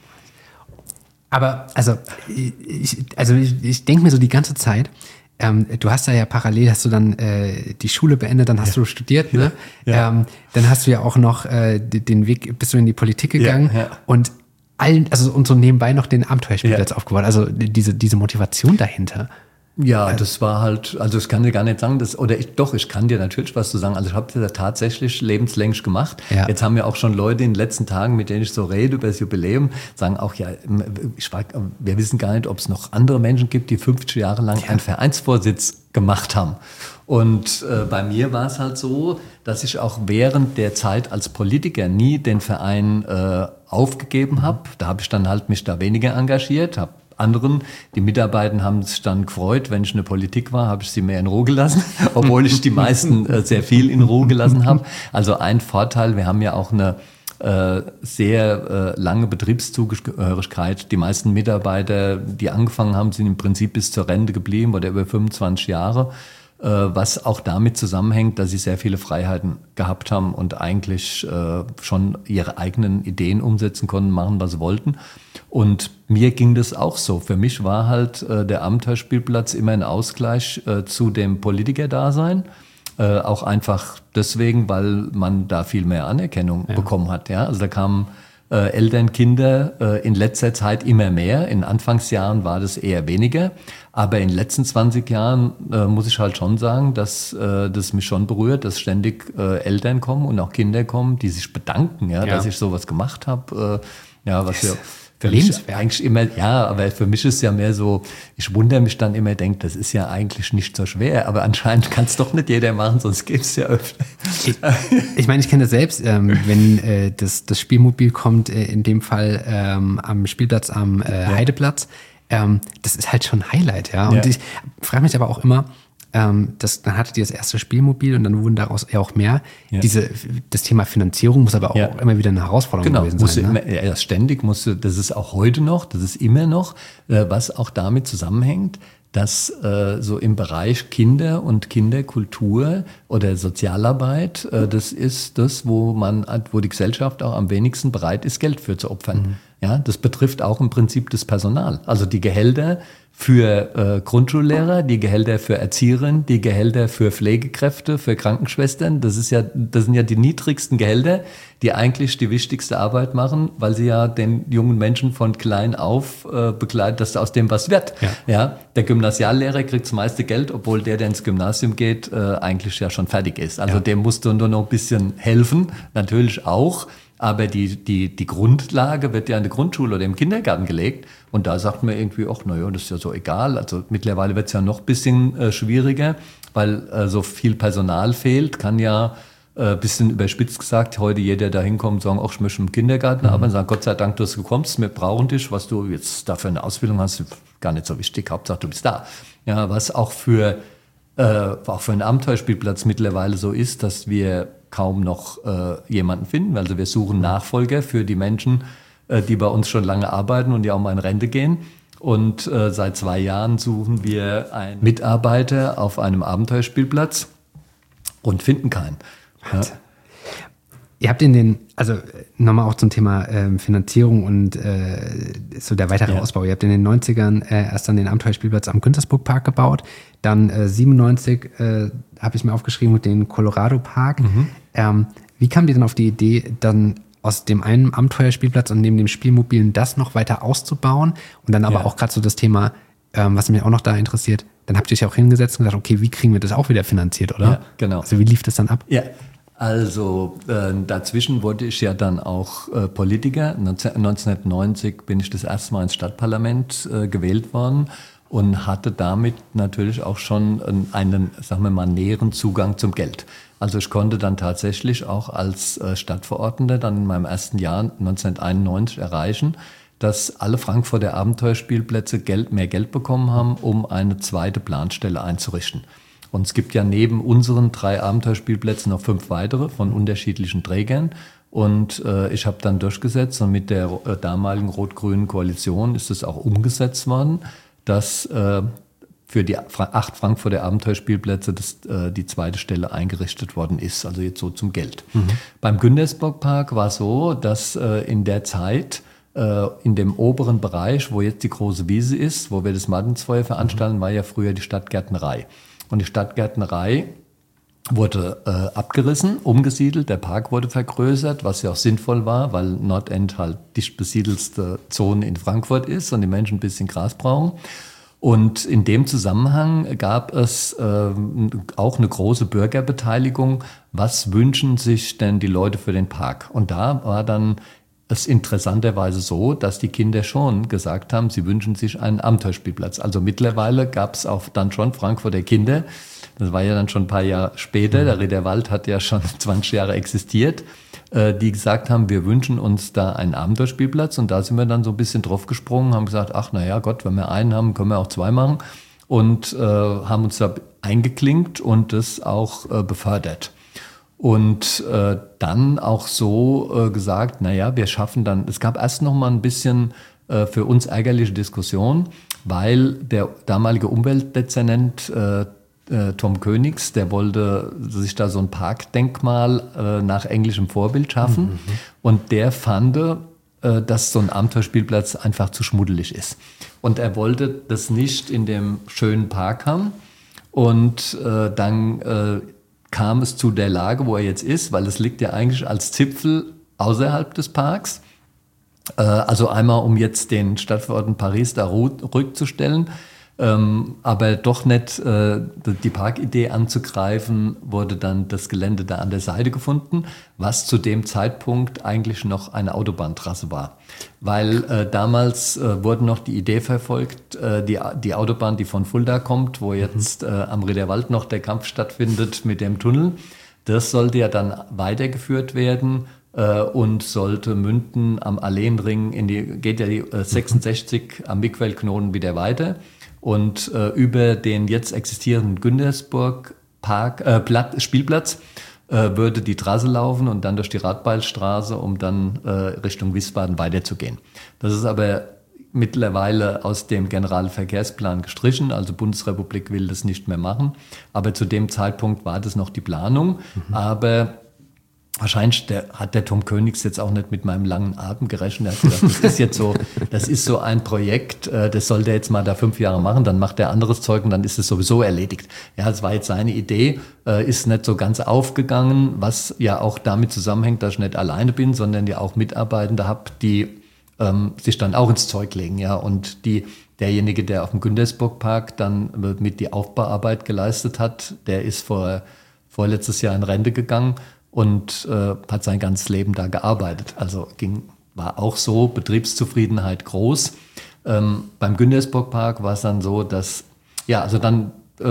Aber ich denke mir so die ganze Zeit, du hast ja parallel, hast du dann die Schule beendet, dann hast du studiert, ne? Ja. Dann hast du ja auch noch den Weg, bist du in die Politik gegangen und und so nebenbei noch den Abenteuerspielplatz aufgebaut. Also diese Motivation dahinter. Ja, das war halt, also ich kann dir gar nicht sagen, ich kann dir natürlich was zu sagen. Also ich habe das ja tatsächlich lebenslänglich gemacht. Ja. Jetzt haben ja auch schon Leute in den letzten Tagen, mit denen ich so rede über das Jubiläum, sagen auch, ja, wir wissen gar nicht, ob es noch andere Menschen gibt, die 50 Jahre lang einen Vereinsvorsitz gemacht haben. Und bei mir war es halt so, dass ich auch während der Zeit als Politiker nie den Verein aufgegeben habe. Da habe ich dann halt mich da weniger engagiert, habe die Mitarbeiter haben sich dann gefreut, wenn ich in der Politik war, habe ich sie mehr in Ruhe gelassen, obwohl ich die meisten sehr viel in Ruhe gelassen habe. Also ein Vorteil, wir haben ja auch eine sehr lange Betriebszugehörigkeit. Die meisten Mitarbeiter, die angefangen haben, sind im Prinzip bis zur Rente geblieben oder über 25 Jahre. was auch damit zusammenhängt, dass sie sehr viele Freiheiten gehabt haben und eigentlich schon ihre eigenen Ideen umsetzen konnten, machen, was sie wollten. Und mir ging das auch so. Für mich war halt der Abenteuerspielplatz immer ein Ausgleich zu dem Politikerdasein. Auch einfach deswegen, weil man da viel mehr Anerkennung bekommen hat. Ja? Also da kamen Eltern, Kinder in letzter Zeit immer mehr. In Anfangsjahren war das eher weniger. Aber in den letzten 20 Jahren muss ich halt schon sagen, dass das mich schon berührt, dass ständig Eltern kommen und auch Kinder kommen, die sich bedanken, dass ich sowas gemacht habe. Was ja für mich eigentlich immer, aber für mich ist ja mehr so, ich wundere mich dann immer, denke, das ist ja eigentlich nicht so schwer, aber anscheinend kann es doch nicht jeder machen, sonst geht es ja öfter. Ich meine, ich kenne das selbst, wenn das Spielmobil kommt, in dem Fall am Spielplatz am Heideplatz, das ist halt schon ein Highlight, ja. Und ich frage mich aber auch immer, dann hattet ihr das erste Spielmobil und dann wurden daraus ja auch mehr. Ja. Das Thema Finanzierung muss aber auch immer wieder eine Herausforderung gewesen sein. Immer, ständig das ist auch heute noch, das ist immer noch, was auch damit zusammenhängt, dass so im Bereich Kinder und Kinderkultur oder Sozialarbeit, das ist das, wo die Gesellschaft auch am wenigsten bereit ist, Geld für zu opfern. Mhm. Ja, das betrifft auch im Prinzip das Personal. Also die Gehälter für Grundschullehrer, die Gehälter für Erzieherinnen, die Gehälter für Pflegekräfte, für Krankenschwestern. Das sind ja die niedrigsten Gehälter, die eigentlich die wichtigste Arbeit machen, weil sie ja den jungen Menschen von klein auf begleiten, dass aus dem was wird. Ja, der Gymnasiallehrer kriegt das meiste Geld, obwohl der ins Gymnasium geht, eigentlich ja schon fertig ist. Also dem musst du nur noch ein bisschen helfen, natürlich auch. Aber die Grundlage wird ja in der Grundschule oder im Kindergarten gelegt. Und da sagt man irgendwie, ach, naja, das ist ja so egal. Also mittlerweile wird es ja noch ein bisschen schwieriger, weil so viel Personal fehlt. Kann ja bisschen überspitzt gesagt, heute jeder da hinkommt und sagen, ach, ich möchte im Kindergarten arbeiten. Und sagen, Gott sei Dank, dass du kommst, wir brauchen dich. Was du jetzt da für eine Ausbildung hast, gar nicht so wichtig. Hauptsache, du bist da. Ja, was auch für einen Abenteuerspielplatz mittlerweile so ist, dass wir kaum noch jemanden finden. Also wir suchen Nachfolger für die Menschen, die bei uns schon lange arbeiten und die auch mal in Rente gehen. Und seit 2 Jahren suchen wir einen Mitarbeiter auf einem Abenteuerspielplatz und finden keinen. Ja. Ihr habt also nochmal auch zum Thema Finanzierung und so der weitere Ausbau. Ihr habt in den 90ern erst dann den Abenteuerspielplatz am Güntersburg-Park gebaut. Dann 97 habe ich mir aufgeschrieben, den Colorado-Park. Wie kam ihr denn auf die Idee, dann aus dem einen Abenteuerspielplatz und neben dem Spielmobilen das noch weiter auszubauen? Und dann aber auch gerade so das Thema, was mich auch noch da interessiert, dann habt ihr euch auch hingesetzt und gesagt, okay, wie kriegen wir das auch wieder finanziert, oder? Ja, genau. Also wie lief das dann ab? Ja. Also dazwischen wurde ich ja dann auch Politiker. 1990 bin ich das erste Mal ins Stadtparlament gewählt worden und hatte damit natürlich auch schon einen, sagen wir mal, näheren Zugang zum Geld. Also ich konnte dann tatsächlich auch als Stadtverordneter dann in meinem ersten Jahr 1991 erreichen, dass alle Frankfurter Abenteuerspielplätze mehr Geld bekommen haben, um eine zweite Planstelle einzurichten. Und es gibt ja neben unseren 3 Abenteuerspielplätzen noch 5 weitere von unterschiedlichen Trägern. Und ich habe dann durchgesetzt und mit der damaligen rot-grünen Koalition ist es auch umgesetzt worden, dass für die 8 Frankfurter Abenteuerspielplätze die zweite Stelle eingerichtet worden ist, also jetzt so zum Geld. Beim Güntersburg-Park war es so, dass in der Zeit in dem oberen Bereich, wo jetzt die große Wiese ist, wo wir das Martinsfeuer veranstalten, war ja früher die Stadtgärtnerei. Und die Stadtgärtnerei wurde abgerissen, umgesiedelt, der Park wurde vergrößert, was ja auch sinnvoll war, weil Nordend halt dicht besiedelste Zone in Frankfurt ist und die Menschen ein bisschen Gras brauchen. Und in dem Zusammenhang gab es auch eine große Bürgerbeteiligung. Was wünschen sich denn die Leute für den Park? Und da war dann es interessanterweise so, dass die Kinder schon gesagt haben, sie wünschen sich einen Abenteuerspielplatz. Also mittlerweile gab es auch dann schon Frankfurter Kinder, das war ja dann schon ein paar Jahre später, der Riederwald hat ja schon 20 Jahre existiert, die gesagt haben, wir wünschen uns da einen Abenteuerspielplatz. Und da sind wir dann so ein bisschen drauf gesprungen, haben gesagt, ach naja Gott, wenn wir einen haben, können wir auch 2 machen. Und haben uns da eingeklinkt und das auch befördert. Und dann auch so gesagt, naja, wir schaffen dann, es gab erst noch mal ein bisschen für uns ärgerliche Diskussion, weil der damalige Umweltdezernent Tom Königs, der wollte sich da so ein Parkdenkmal nach englischem Vorbild schaffen. Und der fand, dass so ein Abenteuerspielplatz einfach zu schmuddelig ist. Und er wollte das nicht in dem schönen Park haben. Und dann kam es zu der Lage, wo er jetzt ist, weil es liegt ja eigentlich als Zipfel außerhalb des Parks. Also einmal, um jetzt den Stadtverordneten Paris da ruhig zu stellen, aber doch nicht die Parkidee anzugreifen, wurde dann das Gelände da an der Seite gefunden, was zu dem Zeitpunkt eigentlich noch eine Autobahntrasse war. Weil damals wurde noch die Idee verfolgt, die Autobahn, die von Fulda kommt, wo jetzt am Riederwald noch der Kampf stattfindet mit dem Tunnel, das sollte ja dann weitergeführt werden und sollte münden am Alleenring, geht ja die 66 am Miquelknoten wieder weiter. Und über den jetzt existierenden Güntersburg Spielplatz würde die Trasse laufen und dann durch die Radbeilstraße, um dann Richtung Wiesbaden weiterzugehen. Das ist aber mittlerweile aus dem Generalverkehrsplan gestrichen, also Bundesrepublik will das nicht mehr machen. Aber zu dem Zeitpunkt war das noch die Planung. Aber wahrscheinlich hat der Tom Königs jetzt auch nicht mit meinem langen Atem gerechnet. Er hat gesagt, das ist so ein Projekt, das soll der jetzt mal da 5 Jahre machen, dann macht er anderes Zeug und dann ist es sowieso erledigt. Ja, das war jetzt seine Idee, ist nicht so ganz aufgegangen, was ja auch damit zusammenhängt, dass ich nicht alleine bin, sondern ja auch Mitarbeitende habe, die sich dann auch ins Zeug legen. Ja, und derjenige, der auf dem Güntersburg-Park dann mit die Aufbauarbeit geleistet hat, der ist vorletztes Jahr in Rente gegangen und hat sein ganzes Leben da gearbeitet. Also war auch so, Betriebszufriedenheit groß. Beim Güntersburg-Park war es dann so, dass, ja, also dann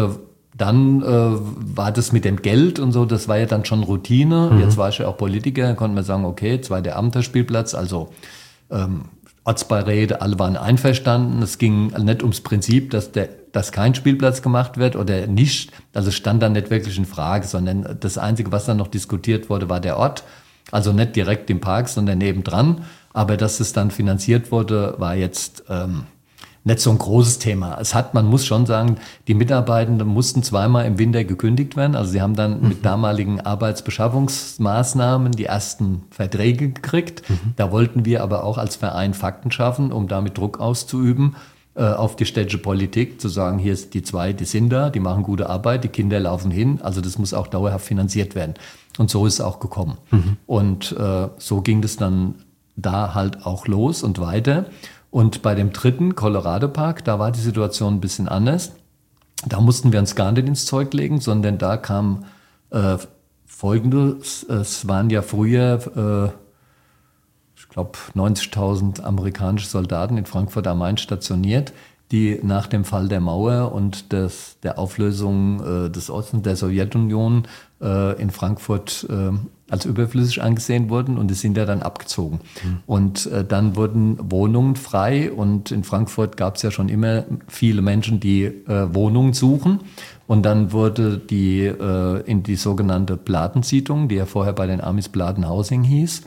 war das mit dem Geld und so, das war ja dann schon Routine. Jetzt war ich ja auch Politiker, konnte man sagen, okay, zweiter Abenteuerspielplatz, also Ortsbeiräte, alle waren einverstanden. Es ging nicht ums Prinzip, dass kein Spielplatz gemacht wird oder nicht. Also stand dann nicht wirklich in Frage, sondern das Einzige, was dann noch diskutiert wurde, war der Ort. Also nicht direkt im Park, sondern nebendran. Aber dass es dann finanziert wurde, war jetzt nicht so ein großes Thema. Man muss schon sagen, die Mitarbeitenden mussten zweimal im Winter gekündigt werden. Also sie haben dann mit damaligen Arbeitsbeschaffungsmaßnahmen die ersten Verträge gekriegt. Da wollten wir aber auch als Verein Fakten schaffen, um damit Druck auszuüben auf die städtische Politik, zu sagen, hier ist die sind da, die machen gute Arbeit, die Kinder laufen hin. Also das muss auch dauerhaft finanziert werden. Und so ist es auch gekommen. Und so ging das dann da halt auch los und weiter. Und bei dem dritten Colorado Park, da war die Situation ein bisschen anders. Da mussten wir uns gar nicht ins Zeug legen, sondern da kam Folgendes. Es waren ja früher, ich glaube, 90.000 amerikanische Soldaten in Frankfurt am Main stationiert, die nach dem Fall der Mauer und der Auflösung des Ostens der Sowjetunion in Frankfurt als überflüssig angesehen wurden und die sind ja dann abgezogen. Und dann wurden Wohnungen frei und in Frankfurt gab es ja schon immer viele Menschen, die Wohnungen suchen. Und dann wurde in die sogenannte Platensiedlung, die ja vorher bei den Amis Platenhousing hieß,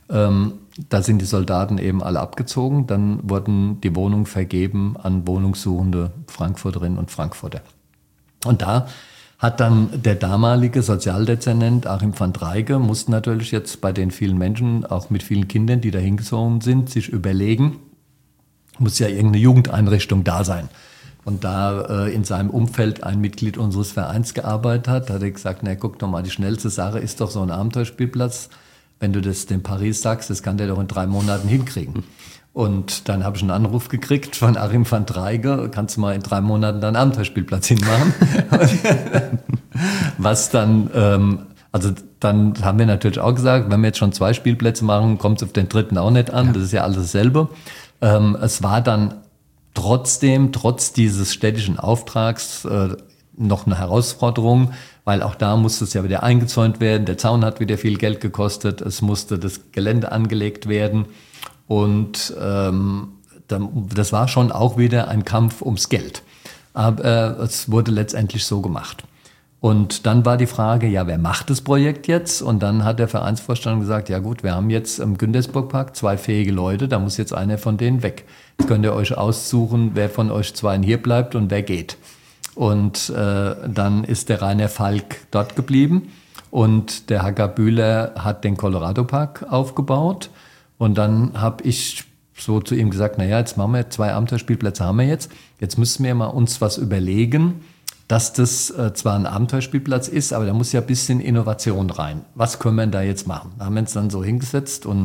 da sind die Soldaten eben alle abgezogen. Dann wurden die Wohnungen vergeben an wohnungssuchende Frankfurterinnen und Frankfurter. Und da hat dann der damalige Sozialdezernent Achim van Dreyke, musste natürlich jetzt bei den vielen Menschen, auch mit vielen Kindern, die da hingezogen sind, sich überlegen, muss ja irgendeine Jugendeinrichtung da sein. Und da in seinem Umfeld ein Mitglied unseres Vereins gearbeitet hat er gesagt, na guck doch mal, die schnellste Sache ist doch so ein Abenteuerspielplatz. Wenn du das dem Paris sagst, das kann der doch in 3 Monaten hinkriegen. Und dann habe ich einen Anruf gekriegt von Achim van Dreyke, kannst du mal in 3 Monaten deinen Abenteuerspielplatz hinmachen? Was dann, dann haben wir natürlich auch gesagt, wenn wir jetzt schon 2 Spielplätze machen, kommt es auf den dritten auch nicht an, das ist ja alles dasselbe. Es war dann trotzdem, trotz dieses städtischen Auftrags, noch eine Herausforderung, weil auch da musste es ja wieder eingezäunt werden, der Zaun hat wieder viel Geld gekostet, es musste das Gelände angelegt werden. Und das war schon auch wieder ein Kampf ums Geld. Aber es wurde letztendlich so gemacht. Und dann war die Frage, ja, wer macht das Projekt jetzt? Und dann hat der Vereinsvorstand gesagt, ja gut, wir haben jetzt im Güntersburg-Park 2 fähige Leute, da muss jetzt einer von denen weg. Jetzt könnt ihr euch aussuchen, wer von euch 2 hier bleibt und wer geht. Und dann ist der Rainer Falk dort geblieben und der Hacker Bühler hat den Colorado Park aufgebaut. Und dann habe ich so zu ihm gesagt, naja, jetzt machen wir 2 Abenteuerspielplätze, haben wir jetzt. Jetzt müssen wir mal uns was überlegen, dass das zwar ein Abenteuerspielplatz ist, aber da muss ja ein bisschen Innovation rein. Was können wir denn da jetzt machen? Da haben wir uns dann so hingesetzt und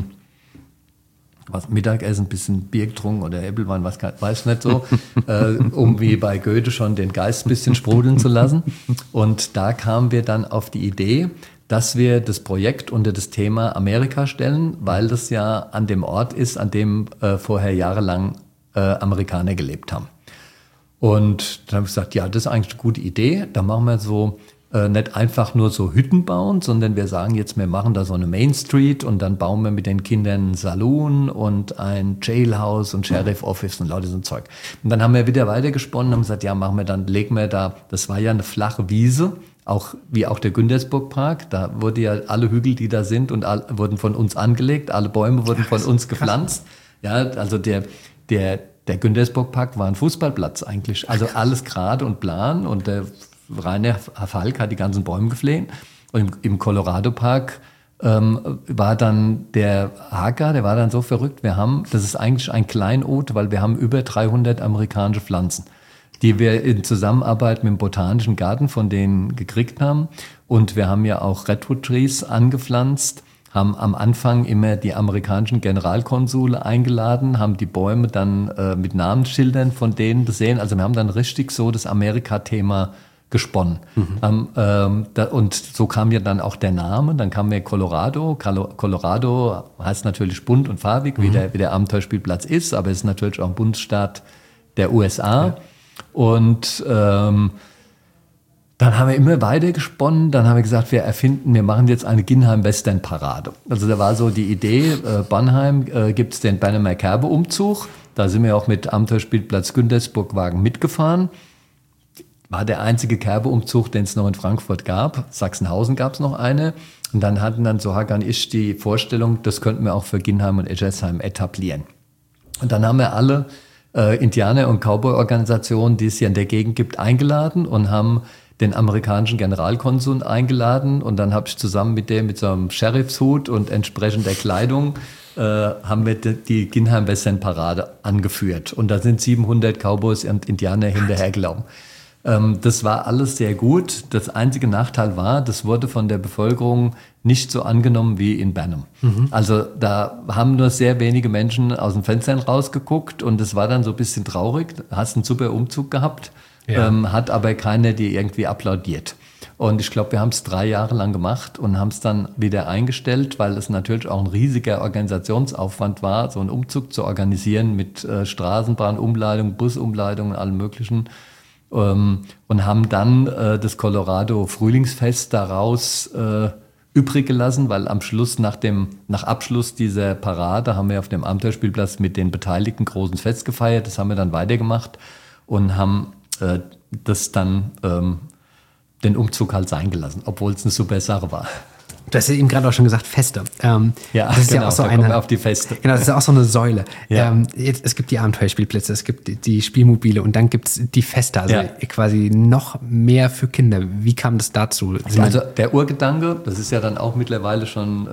was Mittagessen, ein bisschen Bier getrunken oder Äppelwein, weiß nicht so, um wie bei Goethe schon den Geist ein bisschen sprudeln zu lassen. Und da kamen wir dann auf die Idee, dass wir das Projekt unter das Thema Amerika stellen, weil das ja an dem Ort ist, an dem vorher jahrelang Amerikaner gelebt haben. Und dann habe ich gesagt, ja, das ist eigentlich eine gute Idee. Da machen wir so nicht einfach nur so Hütten bauen, sondern wir sagen jetzt, wir machen da so eine Main Street und dann bauen wir mit den Kindern einen Saloon und ein Jailhouse und Sheriff Office und lauter so ein Zeug. Und dann haben wir wieder weitergesponnen und haben gesagt, ja, legen wir da, das war ja eine flache Wiese, wie auch der Güntersburg Park, da wurde ja alle Hügel, die da sind, wurden von uns angelegt, alle Bäume wurden von uns gepflanzt. Ja, also der Güntersburg Park war ein Fußballplatz eigentlich, also alles gerade und plan und der Rainer Falk hat die ganzen Bäume gepflegt und im Colorado Park war dann der Hacker, der war dann so verrückt, das ist eigentlich ein Kleinod, weil wir haben über 300 amerikanische Pflanzen, die wir in Zusammenarbeit mit dem Botanischen Garten von denen gekriegt haben. Und wir haben ja auch Redwood Trees angepflanzt, haben am Anfang immer die amerikanischen Generalkonsule eingeladen, haben die Bäume dann mit Namensschildern von denen gesehen. Also wir haben dann richtig so das Amerika-Thema gesponnen. Und so kam ja dann auch der Name, dann kam ja Colorado. Colorado heißt natürlich bunt und farbig, wie der Abenteuerspielplatz ist, aber es ist natürlich auch ein Bundesstaat der USA. Ja. Und dann haben wir immer weiter gesponnen, dann haben wir gesagt, wir machen jetzt eine Ginheim-Western-Parade. Also da war so die Idee, Bannheim gibt es den Bannemer-Kerbe-Umzug, da sind wir auch mit Abenteuerspielplatz Güntersburg-Wagen mitgefahren. War der einzige Kerbe-Umzug, den es noch in Frankfurt gab. Sachsenhausen gab es noch eine. Und dann hatten dann so Hacker und ich die Vorstellung, das könnten wir auch für Ginheim und Eschersheim etablieren. Und dann haben wir alle Indianer- und Cowboy-Organisationen, die es hier in der Gegend gibt, eingeladen und haben den amerikanischen Generalkonsul eingeladen. Und dann habe ich zusammen mit dem, mit so einem Sheriffshut und entsprechender Kleidung, haben wir die Ginheim-Western-Parade angeführt. Und da sind 700 Cowboys und Indianer hinterhergelaufen. Das war alles sehr gut. Das einzige Nachteil war, das wurde von der Bevölkerung nicht so angenommen wie in Bernum. Also da haben nur sehr wenige Menschen aus den Fenstern rausgeguckt und es war dann so ein bisschen traurig. Hast einen super Umzug gehabt, hat aber keiner dir irgendwie applaudiert. Und ich glaube, wir haben es 3 Jahre lang gemacht und haben es dann wieder eingestellt, weil es natürlich auch ein riesiger Organisationsaufwand war, so einen Umzug zu organisieren mit Straßenbahnumleitung, Busumleitung und allem Möglichen. Und haben dann das Colorado Frühlingsfest daraus übrig gelassen, weil am Schluss, nach Abschluss dieser Parade, haben wir auf dem Abenteuerspielplatz mit den Beteiligten großen Fest gefeiert. Das haben wir dann weitergemacht und haben das dann den Umzug halt sein gelassen, obwohl es eine super Sache war. Du hast ja eben gerade auch schon gesagt, Feste. Ja, das ist genau, ja auch so da kommen wir auf die Feste. Genau, das ist ja auch so eine Säule. Ja. Es gibt die Abenteuerspielplätze, es gibt die Spielmobile und dann gibt es die Feste, also quasi noch mehr für Kinder. Wie kam das dazu? Also der Urgedanke, das ist ja dann auch mittlerweile schon,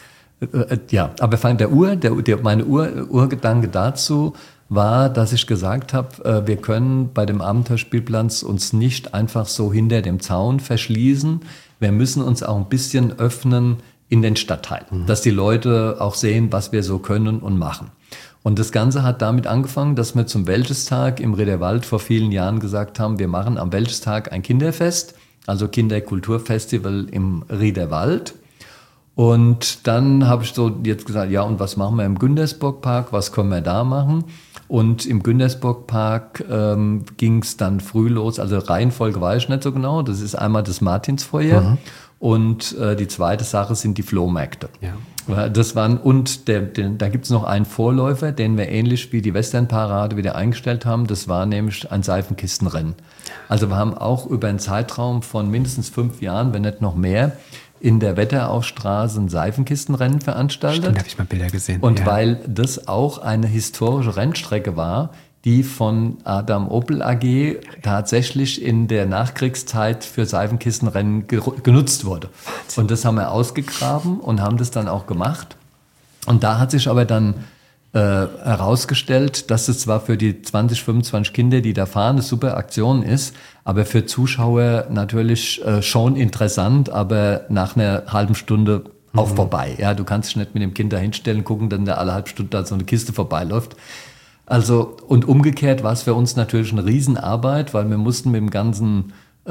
aber mein Urgedanke dazu war, dass ich gesagt habe, wir können bei dem Abenteuerspielplatz uns nicht einfach so hinter dem Zaun verschließen. Wir müssen uns auch ein bisschen öffnen in den Stadtteil, dass die Leute auch sehen, was wir so können und machen. Und das Ganze hat damit angefangen, dass wir zum Wäldchestag im Riederwald vor vielen Jahren gesagt haben, wir machen am Wäldchestag ein Kinderfest, also Kinderkulturfestival im Riederwald. Und dann habe ich so jetzt gesagt, ja, und was machen wir im Güntersburg Park, was können wir da machen? Und im Güntersburg Park ging es dann früh los, also Reihenfolge weiß ich nicht so genau, das ist einmal das Martinsfeuer und die zweite Sache sind die Flohmärkte. Ja. Das waren, und da gibt es noch einen Vorläufer, den wir ähnlich wie die Westernparade wieder eingestellt haben, das war nämlich ein Seifenkistenrennen. Also wir haben auch über einen Zeitraum von mindestens 5 Jahren, wenn nicht noch mehr, in der Wetteraufstraße ein Seifenkistenrennen veranstaltet. Stimmt, habe ich mal Bilder gesehen. Und weil das auch eine historische Rennstrecke war, die von Adam Opel AG tatsächlich in der Nachkriegszeit für Seifenkistenrennen genutzt wurde. Und das haben wir ausgegraben und haben das dann auch gemacht. Und da hat sich aber dann herausgestellt, dass es zwar für die 20, 25 Kinder, die da fahren, eine super Aktion ist, aber für Zuschauer natürlich schon interessant, aber nach einer halben Stunde auch vorbei. Ja, du kannst dich nicht mit dem Kind da hinstellen, gucken, dann der alle halbe Stunde da so eine Kiste vorbeiläuft. Also, und umgekehrt war es für uns natürlich eine Riesenarbeit, weil wir mussten mit dem ganzen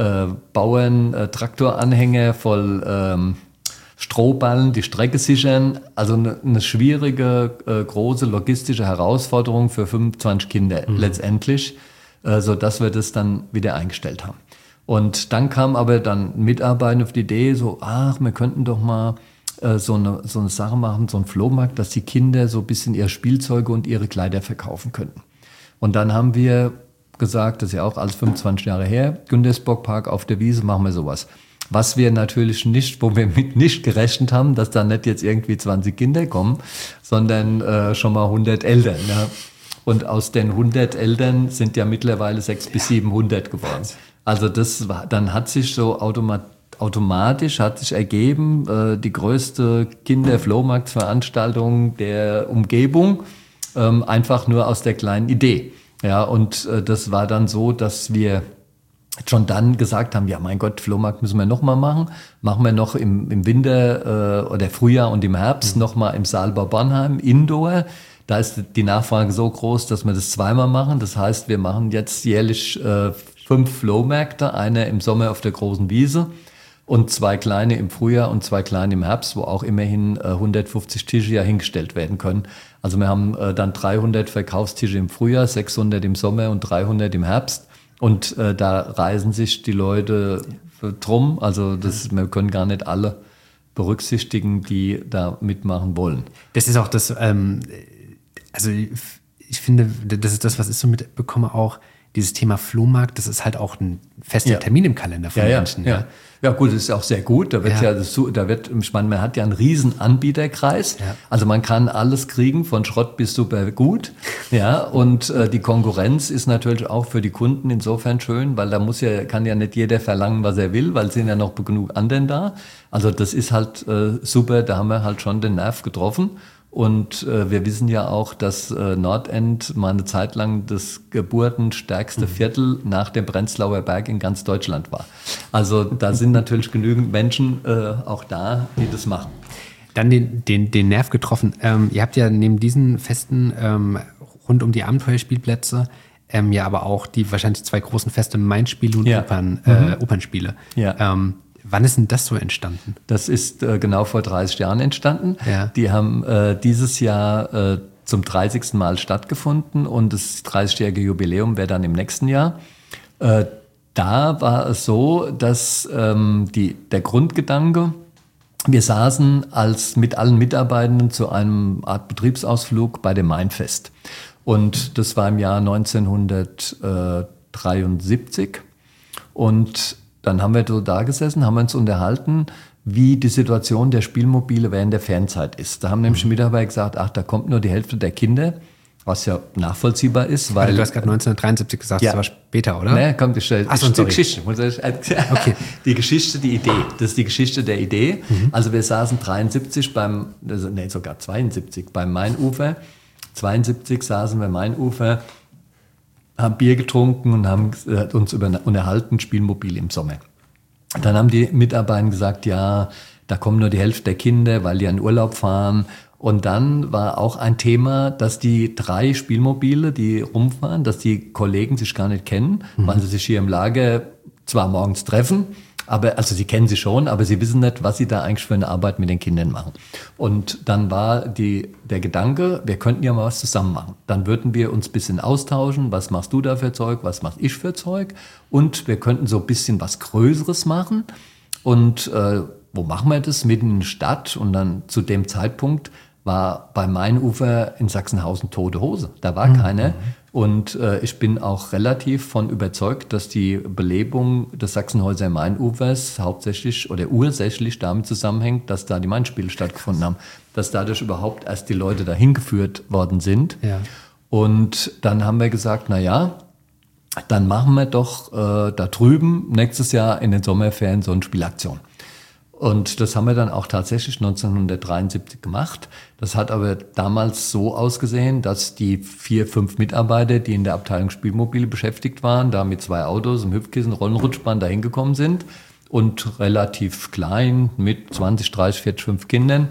Bauern-Traktoranhänger voll Strohballen die Strecke sichern. Also eine schwierige, große logistische Herausforderung für 25 Kinder letztendlich, sodass wir das dann wieder eingestellt haben. Und dann kam aber dann Mitarbeiter auf die Idee, so, wir könnten doch mal so eine Sache machen, so einen Flohmarkt, dass die Kinder so ein bisschen ihre Spielzeuge und ihre Kleider verkaufen könnten. Und dann haben wir gesagt, das ist ja auch alles 25 Jahre her, Güntersburg-Park auf der Wiese, machen wir sowas. Was wir natürlich nicht, wo wir mit nicht gerechnet haben, dass da nicht jetzt irgendwie 20 Kinder kommen, sondern schon mal 100 Eltern. Ja. Und aus den 100 Eltern sind ja mittlerweile 600 bis 700 geworden. Also das war, dann hat sich so automatisch hat sich ergeben, die größte Kinder-Flohmarkt-Veranstaltung der Umgebung, einfach nur aus der kleinen Idee. Ja, und das war dann so, dass wir schon dann gesagt haben, ja mein Gott, Flohmarkt müssen wir nochmal machen. Machen wir noch im Winter oder Frühjahr und im Herbst nochmal im Saalbau Bornheim, Indoor. Da ist die Nachfrage so groß, dass wir das zweimal machen. Das heißt, wir machen jetzt jährlich 5 Flohmärkte, einer im Sommer auf der großen Wiese und 2 kleine im Frühjahr und 2 kleine im Herbst, wo auch immerhin 150 Tische ja hingestellt werden können. Also wir haben dann 300 Verkaufstische im Frühjahr, 600 im Sommer und 300 im Herbst. Und da reisen sich die Leute drum. Also wir können gar nicht alle berücksichtigen, die da mitmachen wollen. Das ist auch das, also ich finde, das ist das, was ich so mitbekomme auch, dieses Thema Flohmarkt, das ist halt auch ein fester Termin im Kalender von Menschen. Ja, gut, das ist auch sehr gut. Da wird ich meine, man hat ja einen riesen Anbieterkreis. Ja. Also man kann alles kriegen, von Schrott bis super gut. Ja, und die Konkurrenz ist natürlich auch für die Kunden insofern schön, weil da kann ja nicht jeder verlangen, was er will, weil es sind ja noch genug anderen da. Also das ist halt super, da haben wir halt schon den Nerv getroffen. Und wir wissen ja auch, dass Nordend mal eine Zeit lang das geburtenstärkste Viertel nach dem Prenzlauer Berg in ganz Deutschland war. Also da sind natürlich genügend Menschen auch da, die das machen. Dann den Nerv getroffen. Ihr habt ja neben diesen Festen rund um die Abenteuerspielplätze ja aber auch die wahrscheinlich 2 großen Feste, Main-Spiele und Opernspiele. Ja. Wann ist denn das so entstanden? Das ist genau vor 30 Jahren entstanden. Ja. Die haben dieses Jahr zum 30. Mal stattgefunden und das 30-jährige Jubiläum wäre dann im nächsten Jahr. Da war es so, dass der Grundgedanke, wir saßen mit allen Mitarbeitenden zu einem Art Betriebsausflug bei dem Mainfest. Und das war im Jahr 1973. Und dann haben wir so da gesessen, haben uns unterhalten, wie die Situation der Spielmobile während der Fernzeit ist. Da haben nämlich Mitarbeiter gesagt, da kommt nur die Hälfte der Kinder, was ja nachvollziehbar ist. Weil du hast gerade 1973 gesagt, das war später, oder? Ne, kommt die Geschichte. Okay. Die Geschichte, die Idee. Das ist die Geschichte der Idee. Also wir saßen 73 sogar 72 beim Mainufer. 72 saßen wir Mainufer, haben Bier getrunken und haben uns unterhalten, Spielmobil im Sommer. Dann haben die Mitarbeiter gesagt, ja, da kommen nur die Hälfte der Kinder, weil die in Urlaub fahren. Und dann war auch ein Thema, dass die 3 Spielmobile, die rumfahren, dass die Kollegen sich gar nicht kennen, weil sie sich hier im Lager zwar morgens treffen, also sie kennen sie schon, aber sie wissen nicht, was sie da eigentlich für eine Arbeit mit den Kindern machen. Und dann war der Gedanke, wir könnten ja mal was zusammen machen. Dann würden wir uns ein bisschen austauschen, was machst du da für Zeug, was mach ich für Zeug, und wir könnten so ein bisschen was Größeres machen. Und wo machen wir das? Mitten in der Stadt. Und dann zu dem Zeitpunkt war bei Mainufer in Sachsenhausen tote Hose. Da war keiner. Und ich bin auch relativ von überzeugt, dass die Belebung des Sachsenhäuser Mainufers hauptsächlich oder ursächlich damit zusammenhängt, dass da die Mainspiele stattgefunden haben. Dass dadurch überhaupt erst die Leute dahin geführt worden sind. Ja. Und dann haben wir gesagt, na ja, dann machen wir doch da drüben nächstes Jahr in den Sommerferien so eine Spielaktion. Und das haben wir dann auch tatsächlich 1973 gemacht. Das hat aber damals so ausgesehen, dass die 4, 5 Mitarbeiter, die in der Abteilung Spielmobile beschäftigt waren, da mit 2 Autos, einem Hüpfkissen, Rollenrutschbahn dahin gekommen sind und relativ klein mit 20, 30, 40, 5 Kindern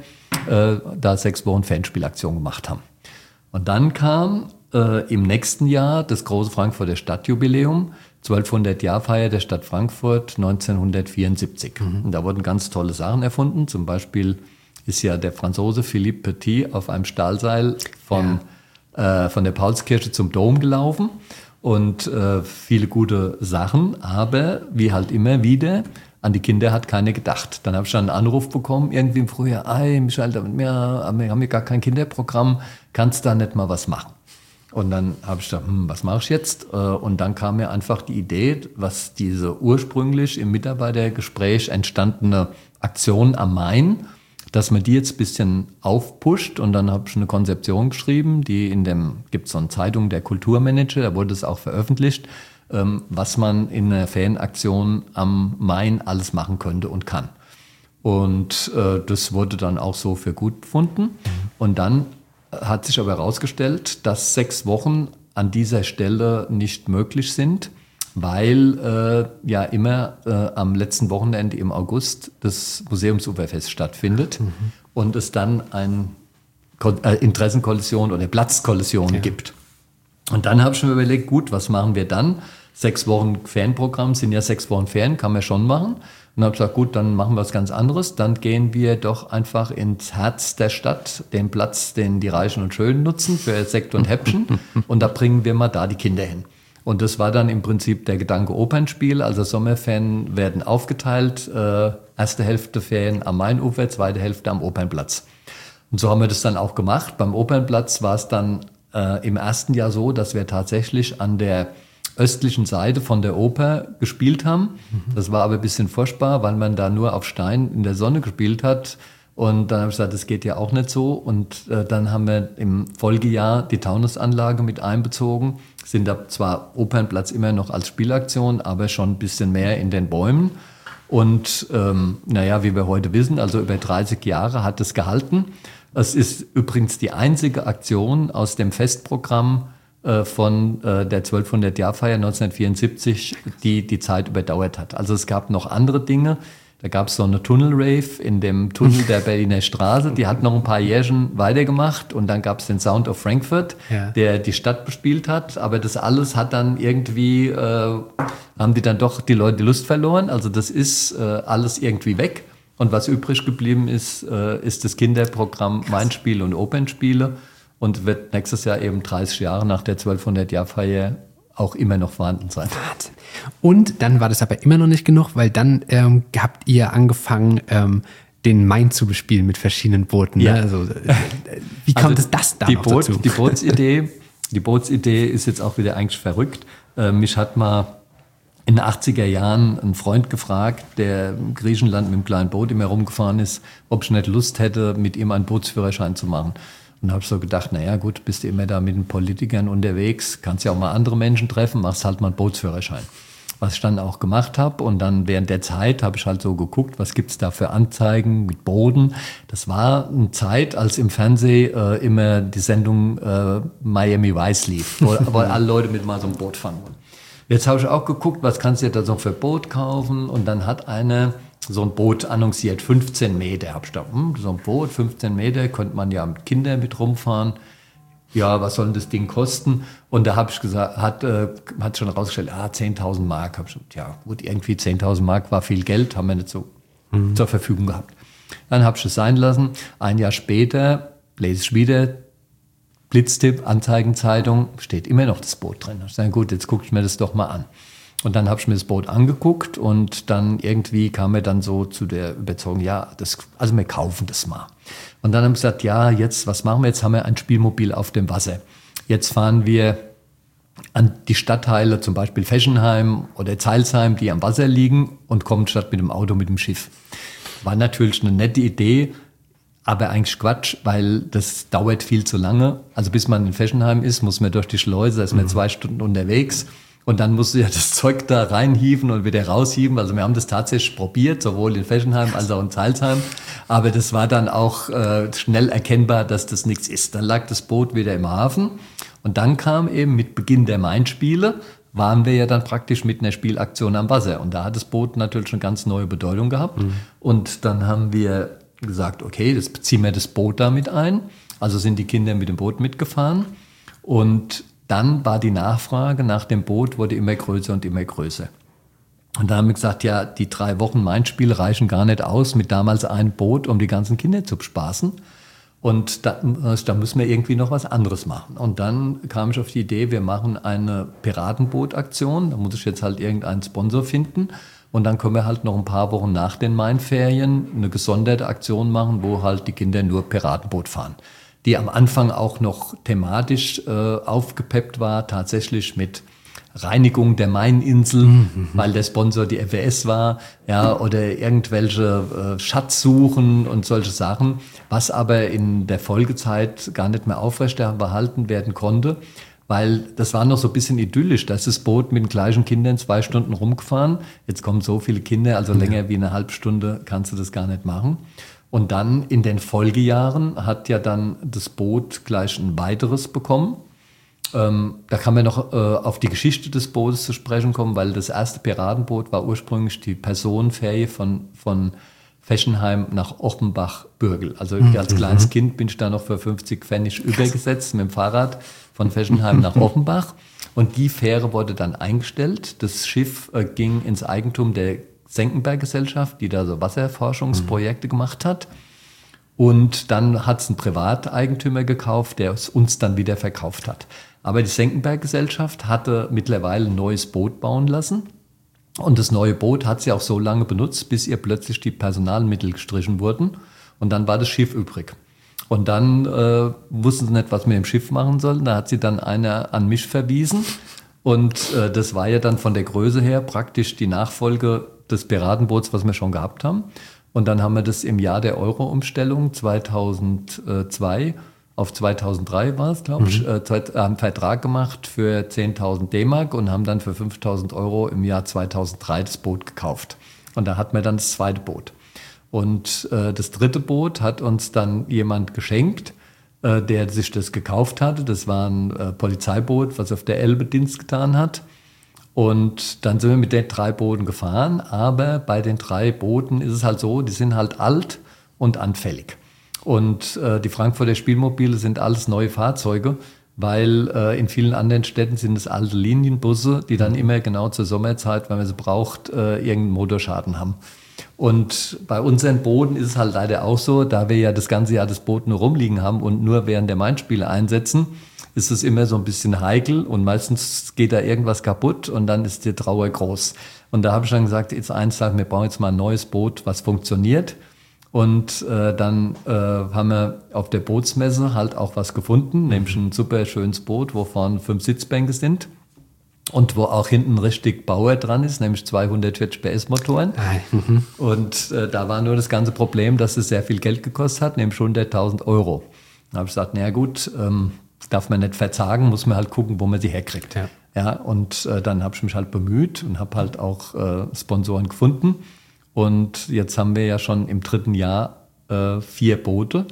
da 6 Wochen Fanspielaktion gemacht haben. Und dann kam im nächsten Jahr das große Frankfurter Stadtjubiläum, 1200-Jahr-Feier der Stadt Frankfurt 1974. Und da wurden ganz tolle Sachen erfunden. Zum Beispiel ist ja der Franzose Philippe Petit auf einem Stahlseil von der Paulskirche zum Dom gelaufen. Und viele gute Sachen, aber wie halt immer wieder, an die Kinder hat keiner gedacht. Dann habe ich dann einen Anruf bekommen, irgendwie im Frühjahr, Michael, wir haben ja gar kein Kinderprogramm, kannst da nicht mal was machen? Und dann habe ich gedacht, was mache ich jetzt? Und dann kam mir einfach die Idee, was diese ursprünglich im Mitarbeitergespräch entstandene Aktion am Main, dass man die jetzt ein bisschen aufpusht. Und dann habe ich eine Konzeption geschrieben, gibt es so eine Zeitung, der Kulturmanager, da wurde es auch veröffentlicht, was man in einer Fanaktion am Main alles machen könnte und kann. Und das wurde dann auch so für gut befunden. Und dann hat sich aber herausgestellt, dass 6 Wochen an dieser Stelle nicht möglich sind, weil ja immer am letzten Wochenende im August das Museumsuferfest stattfindet und es dann eine Interessenkollision oder Platzkollision gibt. Und dann habe ich mir überlegt, gut, was machen wir dann? 6 Wochen Ferienprogramm sind ja 6 Wochen Ferien, kann man schon machen. Und habe gesagt, gut, dann machen wir was ganz anderes. Dann gehen wir doch einfach ins Herz der Stadt, den Platz, den die Reichen und Schönen nutzen für Sekt und Häppchen. Und da bringen wir mal da die Kinder hin. Und das war dann im Prinzip der Gedanke Opernspiel. Also Sommerferien werden aufgeteilt. Erste Hälfte Ferien am Mainufer, zweite Hälfte am Opernplatz. Und so haben wir das dann auch gemacht. Beim Opernplatz war es dann im ersten Jahr so, dass wir tatsächlich an der östlichen Seite von der Oper gespielt haben. Das war aber ein bisschen furchtbar, weil man da nur auf Stein in der Sonne gespielt hat. Und dann habe ich gesagt, das geht ja auch nicht so. Und dann haben wir im Folgejahr die Taunusanlage mit einbezogen. Sind da zwar Opernplatz immer noch als Spielaktion, aber schon ein bisschen mehr in den Bäumen. Und wie wir heute wissen, also über 30 Jahre hat es gehalten. Es ist übrigens die einzige Aktion aus dem Festprogramm von der 1200-Jahr-Feier 1974, die die Zeit überdauert hat. Also es gab noch andere Dinge. Da gab es so eine Tunnel-Rave in dem Tunnel der Berliner Straße. Die hat noch ein paar Jährchen weitergemacht. Und dann gab es den Sound of Frankfurt, der die Stadt bespielt hat. Aber das alles hat dann irgendwie, haben die dann doch die Leute die Lust verloren. Also das ist alles irgendwie weg. Und was übrig geblieben ist, ist das Kinderprogramm Mainspiele und Opernspiele. Und wird nächstes Jahr eben 30 Jahre nach der 1200-Jahr-Feier auch immer noch vorhanden sein. Und dann war das aber immer noch nicht genug, weil dann habt ihr angefangen, den Main zu bespielen mit verschiedenen Booten. Ja. Ne? Also, wie kommt es das da noch dazu? Die Bootsidee ist jetzt auch wieder eigentlich verrückt. Mich hat mal in den 80er Jahren ein Freund gefragt, der in Griechenland mit einem kleinen Boot immer rumgefahren ist, ob ich nicht Lust hätte, mit ihm einen Bootsführerschein zu machen. Und habe so gedacht, naja gut, bist du immer da mit den Politikern unterwegs, kannst ja auch mal andere Menschen treffen, machst halt mal einen Bootsführerschein. Was ich dann auch gemacht habe. Und dann während der Zeit habe ich halt so geguckt, was gibt's da für Anzeigen mit Booten. Das war eine Zeit, als im Fernsehen immer die Sendung Miami Vice lief, wo alle Leute mit mal so einem Boot fahren wollen. Jetzt habe ich auch geguckt, was kannst du dir da so für Boot kaufen. Und dann hat einer so ein Boot annonciert, 15 Meter. Hab ich gedacht, so ein Boot, 15 Meter, könnte man ja mit Kindern mit rumfahren. Ja, was soll denn das Ding kosten? Und da habe ich gesagt, hat schon rausgestellt, 10.000 Mark. Hab ich gesagt, ja gut, irgendwie 10.000 Mark war viel Geld, haben wir nicht so zur Verfügung gehabt. Dann habe ich es sein lassen. Ein Jahr später lese ich wieder, Blitztipp, Anzeigenzeitung, steht immer noch das Boot drin. Ich sage, gut, jetzt gucke ich mir das doch mal an. Und dann habe ich mir das Boot angeguckt und dann irgendwie kam mir dann so zu der Überzeugung, also wir kaufen das mal. Und dann haben wir gesagt, jetzt, was machen wir? Jetzt haben wir ein Spielmobil auf dem Wasser. Jetzt fahren wir an die Stadtteile, zum Beispiel Feschenheim oder Zeilsheim, die am Wasser liegen und kommen statt mit dem Auto mit dem Schiff. War natürlich eine nette Idee. Aber eigentlich Quatsch, weil das dauert viel zu lange. Also bis man in Fessenheim ist, muss man durch die Schleuse, da ist man 2 Stunden unterwegs. Und dann musst du ja das Zeug da reinhieven und wieder raushieven. Also wir haben das tatsächlich probiert, sowohl in Fessenheim als auch in Zeilsheim. Aber das war dann auch schnell erkennbar, dass das nichts ist. Dann lag das Boot wieder im Hafen. Und dann kam eben mit Beginn der Main-Spiele, waren wir ja dann praktisch mit einer Spielaktion am Wasser. Und da hat das Boot natürlich eine ganz neue Bedeutung gehabt. Und dann haben wir gesagt, okay, das beziehen wir das Boot damit ein. Also sind die Kinder mit dem Boot mitgefahren. Und dann war die Nachfrage nach dem Boot wurde immer größer und immer größer. Und da haben wir gesagt, ja, die 3 Wochen Main-Spiel reichen gar nicht aus mit damals einem Boot, um die ganzen Kinder zu bespaßen. Und da müssen wir irgendwie noch was anderes machen. Und dann kam ich auf die Idee, wir machen eine Piratenboot-Aktion. Da muss ich jetzt halt irgendeinen Sponsor finden. Und dann können wir halt noch ein paar Wochen nach den Mainferien eine gesonderte Aktion machen, wo halt die Kinder nur Piratenboot fahren. Die am Anfang auch noch thematisch aufgepeppt war, tatsächlich mit Reinigung der Maininsel, weil der Sponsor die FWS war, ja, oder irgendwelche Schatzsuchen und solche Sachen, was aber in der Folgezeit gar nicht mehr aufrechterhalten werden konnte, weil das war noch so ein bisschen idyllisch, da ist das Boot mit den gleichen Kindern 2 Stunden rumgefahren, jetzt kommen so viele Kinder, also länger wie eine halbe Stunde kannst du das gar nicht machen. Und dann in den Folgejahren hat ja dann das Boot gleich ein weiteres bekommen. Da kann man noch auf die Geschichte des Bootes zu sprechen kommen, weil das erste Piratenboot war ursprünglich die Personenfähre von Fessenheim nach Offenbach-Bürgel. Also als kleines Kind bin ich da noch für 50 Pfennig übergesetzt mit dem Fahrrad von Fessenheim nach Offenbach. Und die Fähre wurde dann eingestellt. Das Schiff ging ins Eigentum der Senckenberg-Gesellschaft, die da so Wasserforschungsprojekte gemacht hat. Und dann hat es ein Privateigentümer gekauft, der es uns dann wieder verkauft hat. Aber die Senckenberg-Gesellschaft hatte mittlerweile ein neues Boot bauen lassen. Und das neue Boot hat sie auch so lange benutzt, bis ihr plötzlich die Personalmittel gestrichen wurden. Und dann war das Schiff übrig. Und dann wussten sie nicht, was mit dem Schiff machen sollen. Da hat sie dann einer an mich verwiesen. Und das war ja dann von der Größe her praktisch die Nachfolge des Piratenboots, was wir schon gehabt haben. Und dann haben wir das im Jahr der Euro-Umstellung 2002 auf 2003 war es, glaube ich, einen Vertrag gemacht für 10.000 D-Mark und haben dann für 5.000 Euro im Jahr 2003 das Boot gekauft. Und da hatten wir dann das zweite Boot. Und das dritte Boot hat uns dann jemand geschenkt, der sich das gekauft hatte. Das war ein Polizeiboot, was auf der Elbe Dienst getan hat. Und dann sind wir mit den 3 Booten gefahren, aber bei den 3 Booten ist es halt so, die sind halt alt und anfällig. Und die Frankfurter Spielmobile sind alles neue Fahrzeuge, weil in vielen anderen Städten sind es alte Linienbusse, die dann immer genau zur Sommerzeit, wenn man sie braucht, irgendeinen Motorschaden haben. Und bei unseren Booten ist es halt leider auch so, da wir ja das ganze Jahr das Boot nur rumliegen haben und nur während der Main-Spiele einsetzen, ist es immer so ein bisschen heikel und meistens geht da irgendwas kaputt und dann ist die Trauer groß. Und da habe ich dann gesagt, jetzt wir bauen jetzt mal ein neues Boot, was funktioniert. Und dann haben wir auf der Bootsmesse halt auch was gefunden, nämlich ein super schönes Boot, wo vorne 5 Sitzbänke sind und wo auch hinten richtig Bauer dran ist, nämlich 240 PS Motoren. Und da war nur das ganze Problem, dass es sehr viel Geld gekostet hat, nämlich 100.000 Euro. Da habe ich gesagt, naja gut, das darf man nicht verzagen, muss man halt gucken, wo man sie herkriegt. Ja, und dann habe ich mich halt bemüht und habe halt auch Sponsoren gefunden. Und jetzt haben wir ja schon im 3. Jahr 4 Boote,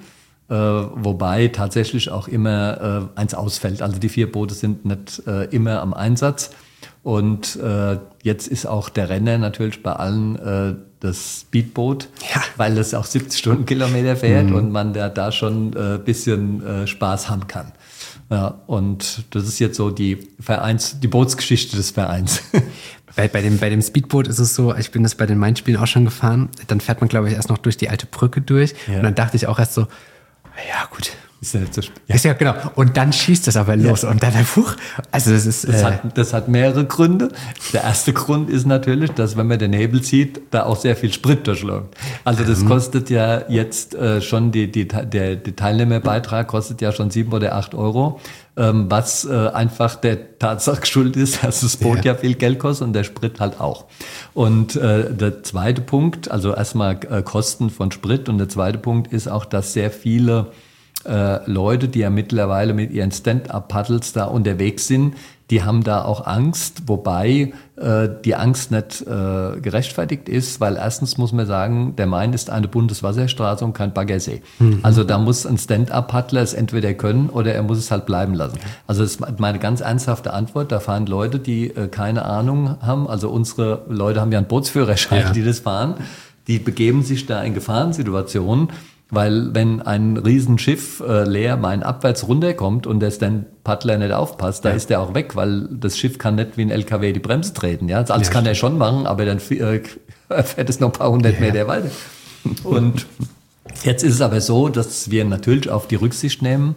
wobei tatsächlich auch immer eins ausfällt. Also die 4 Boote sind nicht immer am Einsatz. Und jetzt ist auch der Renner natürlich bei allen das Speedboot, weil das auch 70 Stundenkilometer fährt und man da schon ein bisschen Spaß haben kann. Ja, und das ist jetzt so die Bootsgeschichte des Vereins. Bei dem Speedboot ist es so, ich bin das bei den Main-Spielen auch schon gefahren, dann fährt man, glaube ich, erst noch durch die alte Brücke durch. Ja. Und dann dachte ich auch erst so, ja gut, Ist ja nicht so ja. Ist ja genau. Und dann schießt es aber los und dann also das ist. Das hat mehrere Gründe. Der erste Grund ist natürlich, dass wenn man den Hebel zieht, da auch sehr viel Sprit durchläuft. Also das kostet ja jetzt schon der Teilnehmerbeitrag kostet ja schon 7 oder 8 Euro, was einfach der Tatsache geschuldet ist, dass das Boot ja viel Geld kostet und der Sprit halt auch. Und der zweite Punkt, also erstmal Kosten von Sprit, und der zweite Punkt ist auch, dass sehr viele Leute, die ja mittlerweile mit ihren Stand-Up-Paddles da unterwegs sind, die haben da auch Angst, wobei die Angst nicht gerechtfertigt ist, weil erstens muss man sagen, der Main ist eine Bundeswasserstraße und kein Baggersee. Also da muss ein Stand-Up-Paddler es entweder können oder er muss es halt bleiben lassen. Also das ist meine ganz ernsthafte Antwort. Da fahren Leute, die keine Ahnung haben. Also unsere Leute haben ja einen Bootsführerschein, die das fahren. Die begeben sich da in Gefahrensituationen. Weil wenn ein Riesenschiff leer abwärts runterkommt und der Stand-Paddler nicht aufpasst, da ist der auch weg, weil das Schiff kann nicht wie ein LKW die Bremse treten. Ja? Also kann er schon machen, aber dann fährt es noch ein paar hundert Meter weiter. Und jetzt ist es aber so, dass wir natürlich auf die Rücksicht nehmen,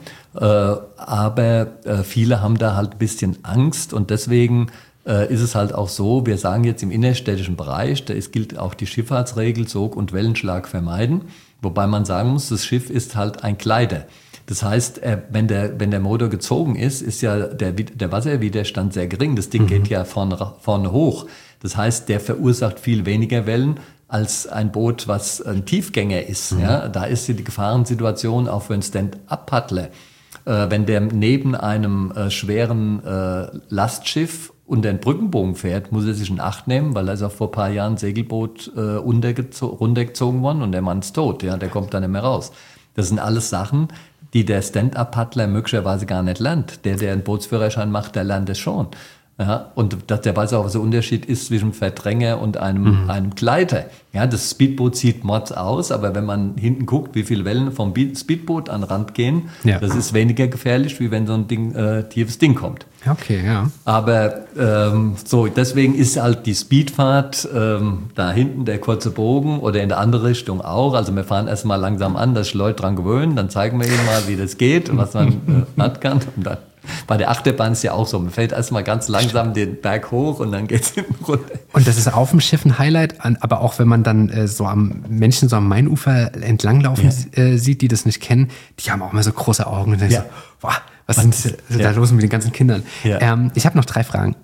aber viele haben da halt ein bisschen Angst und deswegen ist es halt auch so, wir sagen jetzt im innerstädtischen Bereich, da gilt auch die Schifffahrtsregel, Sog- und Wellenschlag vermeiden. Wobei man sagen muss, das Schiff ist halt ein Gleiter. Das heißt, wenn der Motor gezogen ist, ist ja der Wasserwiderstand sehr gering. Das Ding geht ja vorne hoch. Das heißt, der verursacht viel weniger Wellen als ein Boot, was ein Tiefgänger ist. Ja, da ist die Gefahrensituation auch für einen Stand-Up-Paddler. Wenn der neben einem schweren Lastschiff unter den Brückenbogen fährt, muss er sich in Acht nehmen, weil er ist auch vor ein paar Jahren ein Segelboot runtergezogen worden und der Mann ist tot, ja, der kommt dann nicht mehr raus. Das sind alles Sachen, die der Stand-Up-Paddler möglicherweise gar nicht lernt. Der einen Bootsführerschein macht, der lernt es schon. Ja, und der weiß auch, was der Unterschied ist zwischen Verdränger und einem Gleiter. Ja, das Speedboot sieht mords aus, aber wenn man hinten guckt, wie viele Wellen vom Speedboot an den Rand gehen, das ist weniger gefährlich, wie wenn so ein tiefes Ding kommt. Okay, ja. Aber deswegen ist halt die Speedfahrt da hinten der kurze Bogen oder in der andere Richtung auch. Also wir fahren erstmal langsam an, dass sich Leute dran gewöhnen, dann zeigen wir ihnen mal, wie das geht und was man kann. Und dann bei der Achterbahn ist ja auch so, man fällt erstmal ganz langsam den Berg hoch und dann geht's hinten runter. Und das ist auf dem Schiff ein Highlight, aber auch wenn man dann Menschen so am Mainufer entlanglaufen sieht, die das nicht kennen, die haben auch immer so große Augen und dann so, boah, was ist da los mit den ganzen Kindern? Ja. Ich habe noch 3 Fragen.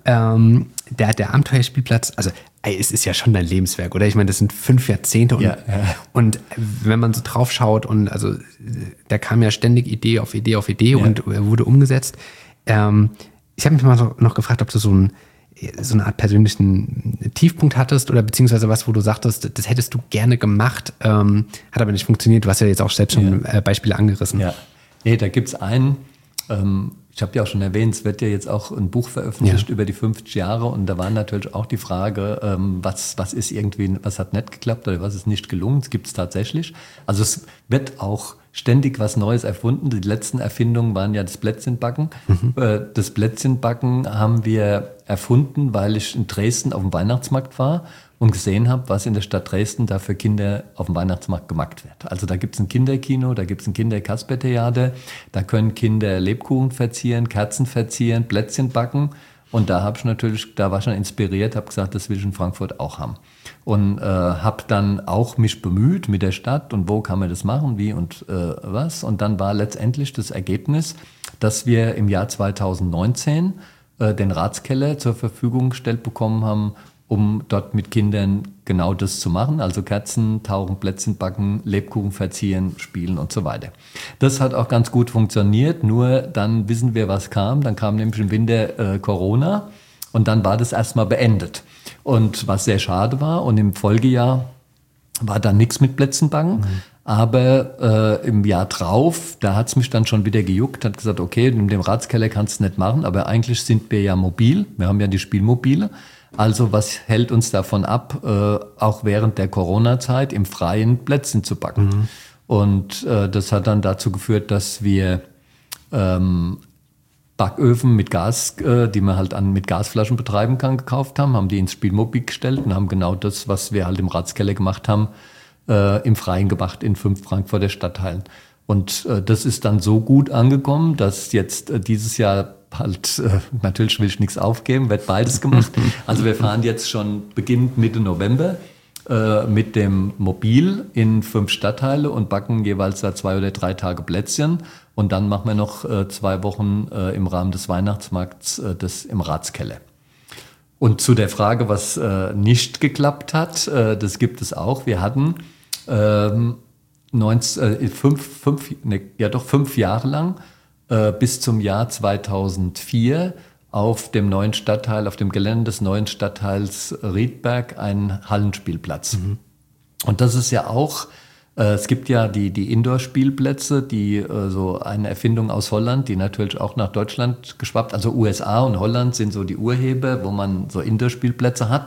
Der Abenteuerspielplatz, also es ist ja schon dein Lebenswerk, oder? Ich meine, das sind 5 Jahrzehnte und wenn man so drauf schaut und also da kam ja ständig Idee auf Idee auf Idee und wurde umgesetzt. Ich habe mich mal noch gefragt, ob du so eine Art persönlichen Tiefpunkt hattest oder beziehungsweise was, wo du sagtest, das hättest du gerne gemacht, hat aber nicht funktioniert. Du hast ja jetzt auch selbst schon Beispiele angerissen. Ja, nee, da gibt's einen. Ich habe ja auch schon erwähnt, es wird ja jetzt auch ein Buch veröffentlicht über die 50 Jahre und da war natürlich auch die Frage, was ist irgendwie, was hat nicht geklappt oder was ist nicht gelungen. Es gibt es tatsächlich. Also es wird auch ständig was Neues erfunden. Die letzten Erfindungen waren ja das Plätzchenbacken. Das Plätzchenbacken haben wir erfunden, weil ich in Dresden auf dem Weihnachtsmarkt war und gesehen habe, was in der Stadt Dresden da für Kinder auf dem Weihnachtsmarkt gemacht wird. Also da gibt es ein Kinderkino, da gibt es ein Kinder-Kasper-Theater, da können Kinder Lebkuchen verzieren, Kerzen verzieren, Plätzchen backen. Und da habe ich natürlich, da war schon inspiriert, habe gesagt, das will ich in Frankfurt auch haben. Und habe dann auch mich bemüht mit der Stadt und wo kann man das machen, wie und was. Und dann war letztendlich das Ergebnis, dass wir im Jahr 2019 den Ratskeller zur Verfügung gestellt bekommen haben, um dort mit Kindern genau das zu machen. Also Kerzen, tauchen, Plätzchen backen, Lebkuchen verzieren, spielen und so weiter. Das hat auch ganz gut funktioniert, nur dann wissen wir, was kam. Dann kam nämlich im Winter Corona und dann war das erstmal beendet. Und was sehr schade war und im Folgejahr war dann nichts mit Plätzchenbacken. Aber im Jahr drauf, da hat's mich dann schon wieder gejuckt, hat gesagt, okay, in dem Ratskeller kannst du nicht machen, aber eigentlich sind wir ja mobil, wir haben ja die Spielmobile. Also was hält uns davon ab, auch während der Corona-Zeit im Freien Plätzchen zu backen? Und das hat dann dazu geführt, dass wir Backöfen mit Gas, die man halt mit Gasflaschen betreiben kann, gekauft haben die ins Spielmobil gestellt und haben genau das, was wir halt im Ratskeller gemacht haben, im Freien gemacht in 5 Frankfurter Stadtteilen. Und das ist dann so gut angekommen, dass jetzt dieses Jahr halt, natürlich will ich nichts aufgeben, wird beides gemacht. Also wir fahren jetzt schon beginnend Mitte November mit dem Mobil in 5 Stadtteile und backen jeweils da 2 oder 3 Tage Plätzchen. Und dann machen wir noch 2 Wochen im Rahmen des Weihnachtsmarkts das im Ratskeller. Und zu der Frage, was nicht geklappt hat, das gibt es auch. Wir hatten 5 Jahre lang bis zum Jahr 2004 auf dem neuen Stadtteil, auf dem Gelände des neuen Stadtteils Riedberg einen Hallenspielplatz. Und das ist ja auch, es gibt ja die Indoor-Spielplätze, die so eine Erfindung aus Holland, die natürlich auch nach Deutschland geschwappt, also USA und Holland sind so die Urheber, wo man so Indoor-Spielplätze hat,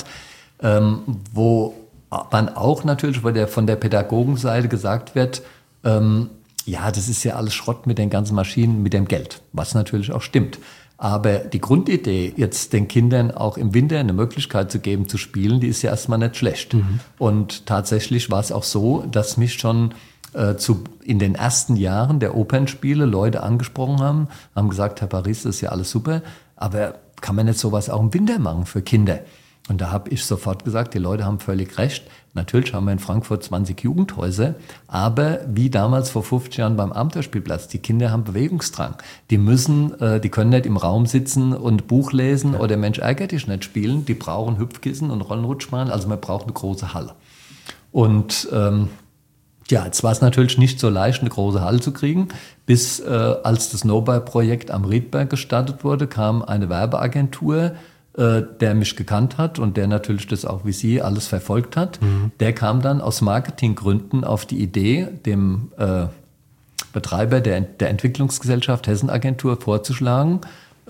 wo man auch natürlich von der Pädagogenseite gesagt wird, ja, das ist ja alles Schrott mit den ganzen Maschinen, mit dem Geld, was natürlich auch stimmt. Aber die Grundidee, jetzt den Kindern auch im Winter eine Möglichkeit zu geben, zu spielen, die ist ja erstmal nicht schlecht. Und tatsächlich war es auch so, dass mich schon in den ersten Jahren der Opernspiele Leute angesprochen haben gesagt, Herr Paris, das ist ja alles super, aber kann man nicht sowas auch im Winter machen für Kinder? Und da habe ich sofort gesagt, die Leute haben völlig recht. Natürlich haben wir in Frankfurt 20 Jugendhäuser, aber wie damals vor 50 Jahren beim Abenteuerspielplatz, die Kinder haben Bewegungsdrang. Die können nicht im Raum sitzen und Buch lesen oder Mensch ärgert dich nicht spielen. Die brauchen Hüpfkissen und Rollenrutschbahn, also man braucht eine große Halle. Und jetzt war es natürlich nicht so leicht, eine große Halle zu kriegen. Bis als das No-Buy-Projekt am Riedberg gestartet wurde, kam eine Werbeagentur, der mich gekannt hat und der natürlich das auch wie Sie alles verfolgt hat. Der kam dann aus Marketinggründen auf die Idee, dem Betreiber der Entwicklungsgesellschaft Hessenagentur vorzuschlagen,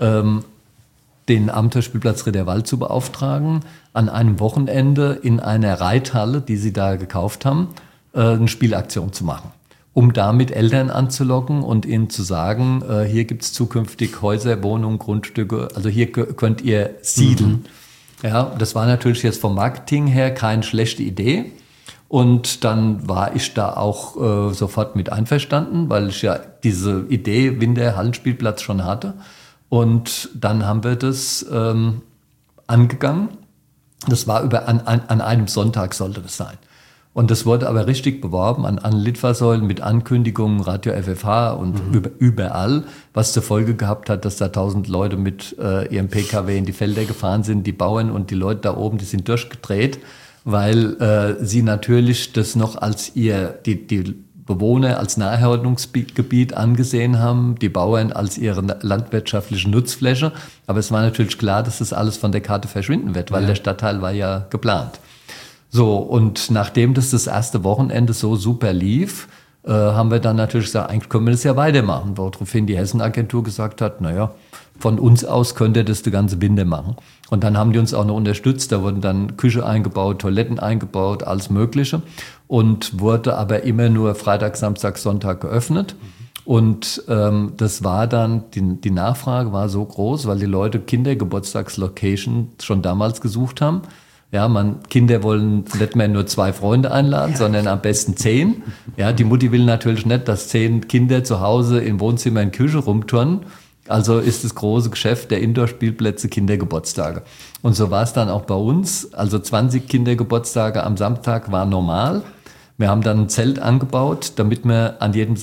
den Abenteuerspielplatz Riederwald zu beauftragen, an einem Wochenende in einer Reithalle, die sie da gekauft haben, eine Spielaktion zu machen, um damit Eltern anzulocken und ihnen zu sagen, hier gibt es zukünftig Häuser, Wohnungen, Grundstücke, also hier könnt ihr siedeln. Ja, das war natürlich jetzt vom Marketing her keine schlechte Idee. Und dann war ich da auch sofort mit einverstanden, weil ich ja diese Idee Winter-Hallenspielplatz schon hatte. Und dann haben wir das angegangen. Das war an einem Sonntag sollte das sein. Und das wurde aber richtig beworben an Litfaßsäulen mit Ankündigungen, Radio FFH und überall, was zur Folge gehabt hat, dass da 1000 Leute mit ihrem PKW in die Felder gefahren sind. Die Bauern und die Leute da oben, die sind durchgedreht, weil sie natürlich das noch als die Bewohner als Naherholungsgebiet angesehen haben, die Bauern als ihre landwirtschaftliche Nutzfläche. Aber es war natürlich klar, dass das alles von der Karte verschwinden wird, weil der Stadtteil war ja geplant. So, und nachdem das erste Wochenende so super lief, haben wir dann natürlich gesagt, eigentlich können wir das ja weitermachen. Woraufhin die Hessenagentur gesagt hat, naja, von uns aus könnt ihr das die ganze Winter machen. Und dann haben die uns auch noch unterstützt. Da wurden dann Küche eingebaut, Toiletten eingebaut, alles Mögliche. Und wurde aber immer nur Freitag, Samstag, Sonntag geöffnet. Und das war dann, die Nachfrage war so groß, weil die Leute Kindergeburtstagslocation schon damals gesucht haben. Ja, Kinder wollen nicht mehr nur 2 Freunde einladen, sondern am besten 10. Ja, die Mutti will natürlich nicht, dass 10 Kinder zu Hause im Wohnzimmer in Küche rumturnen. Also ist das große Geschäft der Indoor-Spielplätze Kindergeburtstage. Und so war es dann auch bei uns. Also 20 Kindergeburtstage am Samstag war normal. Wir haben dann ein Zelt angebaut, damit wir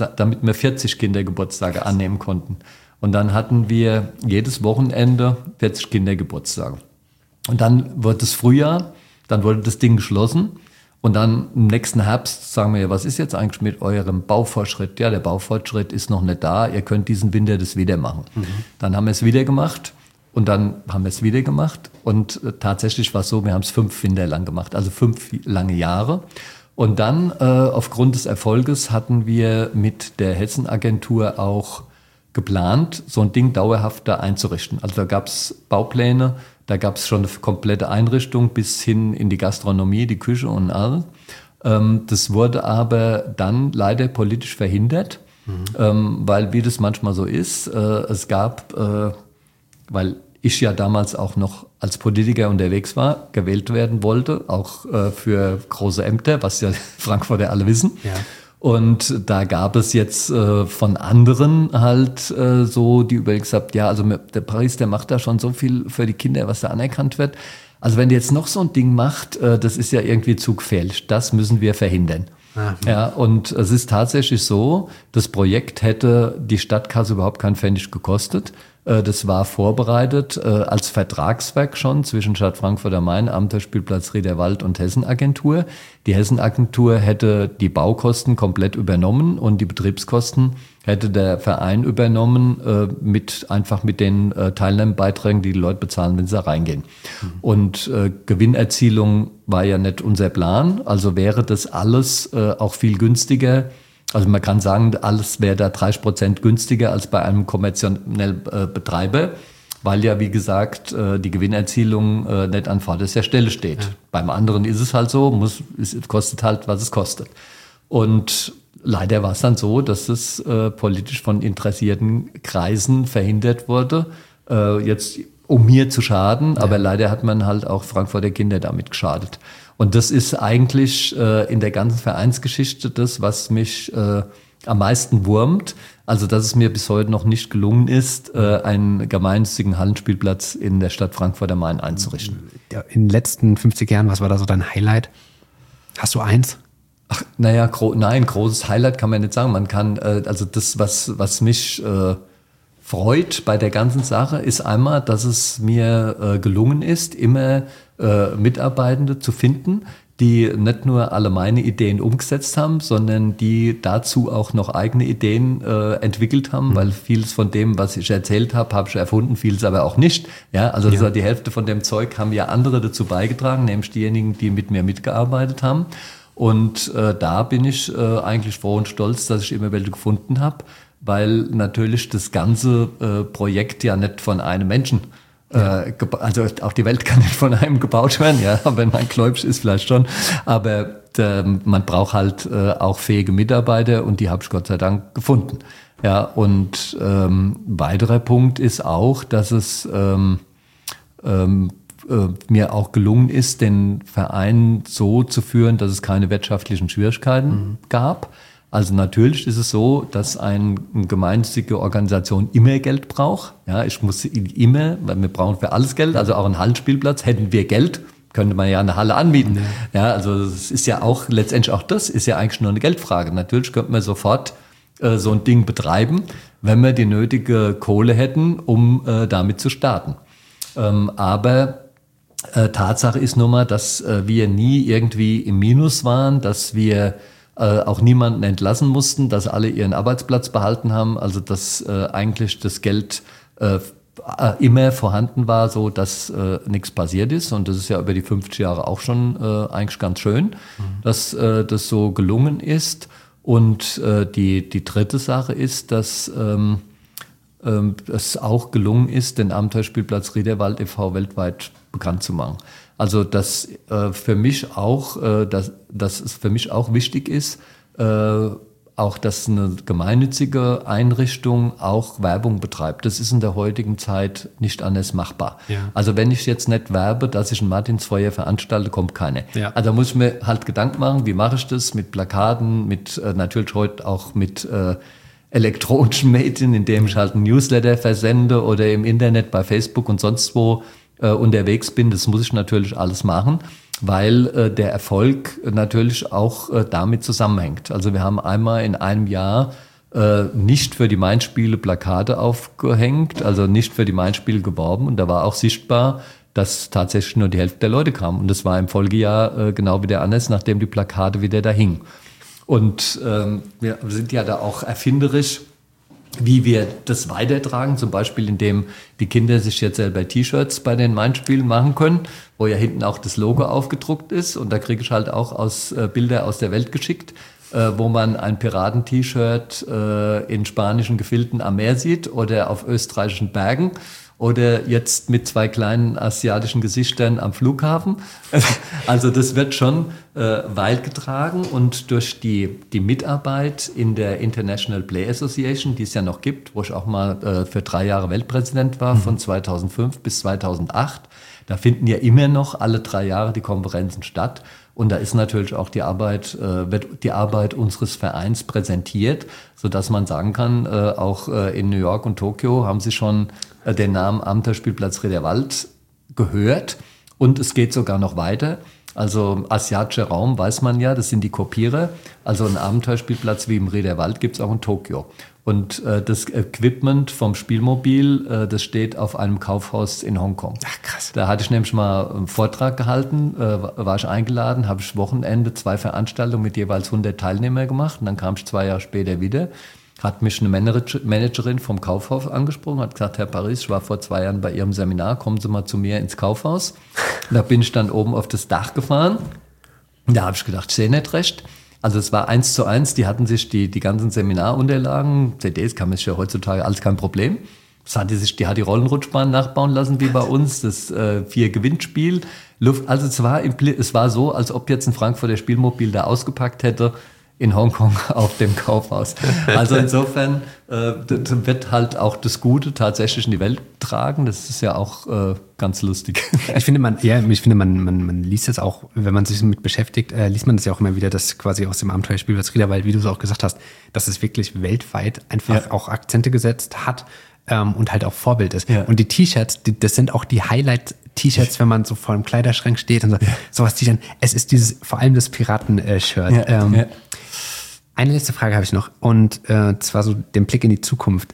40 Kindergeburtstage annehmen konnten. Und dann hatten wir jedes Wochenende 40 Kindergeburtstage. Und dann wurde es Frühjahr, dann wurde das Ding geschlossen und dann im nächsten Herbst sagen wir, ja, was ist jetzt eigentlich mit eurem Baufortschritt? Ja, der Baufortschritt ist noch nicht da, ihr könnt diesen Winter das wieder machen. Dann haben wir es wieder gemacht und dann haben wir es wieder gemacht und tatsächlich war es so, wir haben es 5 Winter lang gemacht, also 5 lange Jahre. Und dann aufgrund des Erfolges hatten wir mit der Hessenagentur auch geplant, so ein Ding dauerhaft da einzurichten. Also da gab es Baupläne, da gab es schon eine komplette Einrichtung bis hin in die Gastronomie, die Küche und all. Das wurde aber dann leider politisch verhindert, weil wie das manchmal so ist, es gab, weil ich ja damals auch noch als Politiker unterwegs war, gewählt werden wollte, auch für große Ämter, was ja Frankfurter alle wissen. Ja. Und da gab es jetzt von anderen halt so, die überlegt haben, ja, also der Paris, der macht da schon so viel für die Kinder, was da anerkannt wird. Also wenn der jetzt noch so ein Ding macht, das ist ja irgendwie zu gefährlich. Das müssen wir verhindern. Ja, und es ist tatsächlich so, das Projekt hätte die Stadtkasse überhaupt keinen Pfennig gekostet. Das war vorbereitet als Vertragswerk schon zwischen Stadt Frankfurt am Main, Abenteuerspielplatz Riederwald und Hessenagentur. Die Hessenagentur hätte die Baukosten komplett übernommen und die Betriebskosten hätte der Verein übernommen einfach mit den Teilnahmebeiträgen, die Leute bezahlen, wenn sie da reingehen. Und Gewinnerzielung war ja nicht unser Plan, also wäre das alles auch viel günstiger. Also man kann sagen, alles wäre da 30% günstiger als bei einem kommerziellen Betreiber, weil ja, wie gesagt, die Gewinnerzielung nicht an vorderster Stelle steht. Ja. Beim anderen ist es halt so, es kostet halt, was es kostet. Und leider war es dann so, dass es politisch von interessierten Kreisen verhindert wurde, jetzt um mir zu schaden, aber leider hat man halt auch Frankfurter Kinder damit geschadet. Und das ist eigentlich in der ganzen Vereinsgeschichte das, was mich am meisten wurmt. Also, dass es mir bis heute noch nicht gelungen ist, einen gemeinnützigen Hallenspielplatz in der Stadt Frankfurt am Main einzurichten. In den letzten 50 Jahren, was war da so dein Highlight? Hast du eins? Ach, naja, nein, großes Highlight kann man nicht sagen. Man kann, also das, was mich freut bei der ganzen Sache, ist einmal, dass es mir gelungen ist, immer Mitarbeitende zu finden, die nicht nur alle meine Ideen umgesetzt haben, sondern die dazu auch noch eigene Ideen entwickelt haben, weil vieles von dem, was ich erzählt habe ich erfunden, vieles aber auch nicht. Ja, also die Hälfte von dem Zeug haben ja andere dazu beigetragen, nämlich diejenigen, die mit mir mitgearbeitet haben. Und da bin ich eigentlich froh und stolz, dass ich immer welche gefunden habe, weil natürlich das ganze Projekt ja nicht von einem Menschen also auch die Welt kann nicht von einem gebaut werden, ja, wenn man gläubig ist, vielleicht schon. Aber man braucht halt auch fähige Mitarbeiter und die habe ich Gott sei Dank gefunden. Ja, und weiterer Punkt ist auch, dass es mir auch gelungen ist, den Verein so zu führen, dass es keine wirtschaftlichen Schwierigkeiten gab. Also natürlich ist es so, dass eine gemeinnützige Organisation immer Geld braucht. Ja, ich muss immer, weil wir brauchen für alles Geld, also auch einen Hallenspielplatz. Hätten wir Geld, könnte man ja eine Halle anbieten. Ja, also es ist ja auch, letztendlich auch das ist ja eigentlich nur eine Geldfrage. Natürlich könnte man sofort so ein Ding betreiben, wenn wir die nötige Kohle hätten, um damit zu starten. Aber Tatsache ist nun mal, dass wir nie irgendwie im Minus waren, dass wir auch niemanden entlassen mussten, dass alle ihren Arbeitsplatz behalten haben, also dass eigentlich das Geld immer vorhanden war, so dass nichts passiert ist. Und das ist ja über die 50 Jahre auch schon eigentlich ganz schön, dass das so gelungen ist. Und die dritte Sache ist, dass es auch gelungen ist, den Abenteuerspielplatz Riederwald e.V. weltweit bekannt zu machen. Also dass für mich auch, dass es für mich auch wichtig ist, auch dass eine gemeinnützige Einrichtung auch Werbung betreibt. Das ist in der heutigen Zeit nicht anders machbar. Ja. Also wenn ich jetzt nicht werbe, dass ich ein Martinsfeuer veranstalte, kommt keiner. Ja. Also da muss ich mir halt Gedanken machen, wie mache ich das mit Plakaten, mit natürlich heute auch mit elektronischen Medien, indem ich halt ein Newsletter versende oder im Internet bei Facebook und sonst wo unterwegs bin. Das muss ich natürlich alles machen, weil der Erfolg natürlich auch damit zusammenhängt. Also wir haben einmal in einem Jahr nicht für die Main-Spiele Plakate aufgehängt, also nicht für die Main-Spiele geworben, und da war auch sichtbar, dass tatsächlich nur die Hälfte der Leute kamen. Und das war im Folgejahr genau wieder anders, nachdem die Plakate wieder da hingen. Und wir sind ja da auch erfinderisch, wie wir das weitertragen, zum Beispiel indem die Kinder sich jetzt selber T-Shirts bei den Main-Spielen machen können, wo ja hinten auch das Logo aufgedruckt ist, und da kriege ich halt auch Bilder aus der Welt geschickt, wo man ein Piraten-T-Shirt in spanischen Gefilden am Meer sieht oder auf österreichischen Bergen oder jetzt mit 2 kleinen asiatischen Gesichtern am Flughafen. Also das wird schon weit getragen, und durch die Mitarbeit in der International Play Association, die es ja noch gibt, wo ich auch mal für 3 Jahre Weltpräsident war, von 2005 bis 2008, da finden ja immer noch alle 3 Jahre die Konferenzen statt. Und da ist natürlich auch wird die Arbeit unseres Vereins präsentiert, sodass man sagen kann, auch in New York und Tokio haben sie schon den Namen Abenteuerspielplatz Rhederwald gehört. Und es geht sogar noch weiter. Also asiatischer Raum, weiß man ja, das sind die Kopierer. Also ein Abenteuerspielplatz wie im Rhederwald gibt es auch in Tokio. Und das Equipment vom Spielmobil, das steht auf einem Kaufhaus in Hongkong. Ach, krass. Da hatte ich nämlich mal einen Vortrag gehalten, war ich eingeladen, habe ich Wochenende 2 Veranstaltungen mit jeweils 100 Teilnehmern gemacht. Und dann kam ich 2 Jahre später wieder, hat mich eine Managerin vom Kaufhaus angesprochen, hat gesagt, Herr Paris, ich war vor 2 Jahren bei Ihrem Seminar, kommen Sie mal zu mir ins Kaufhaus. Da bin ich dann oben auf das Dach gefahren. Da habe ich gedacht, ich sehe nicht recht. Also es war 1:1, die hatten sich die ganzen Seminarunterlagen, CDs kann man sich ja heutzutage alles kein Problem. Die hat die Rollenrutschbahn nachbauen lassen wie bei uns, das 4-Gewinnspiel. Also es war so, als ob jetzt ein Frankfurter Spielmobil da ausgepackt hätte in Hongkong auf dem Kaufhaus. Also insofern wird halt auch das Gute tatsächlich in die Welt tragen. Das ist ja auch ganz lustig. Ich finde, man liest es auch, wenn man sich damit beschäftigt, liest man das ja auch immer wieder, dass quasi aus dem Abenteuerspielplatz Rhederwald, wie du es auch gesagt hast, dass es wirklich weltweit einfach auch Akzente gesetzt hat und halt auch Vorbild ist. Ja. Und die T-Shirts, das sind auch die Highlight-T-Shirts, wenn man so vor dem Kleiderschrank steht und so, sowas T-Shirt. Es ist vor allem das Piraten-Shirt. Eine letzte Frage habe ich noch, und zwar so den Blick in die Zukunft.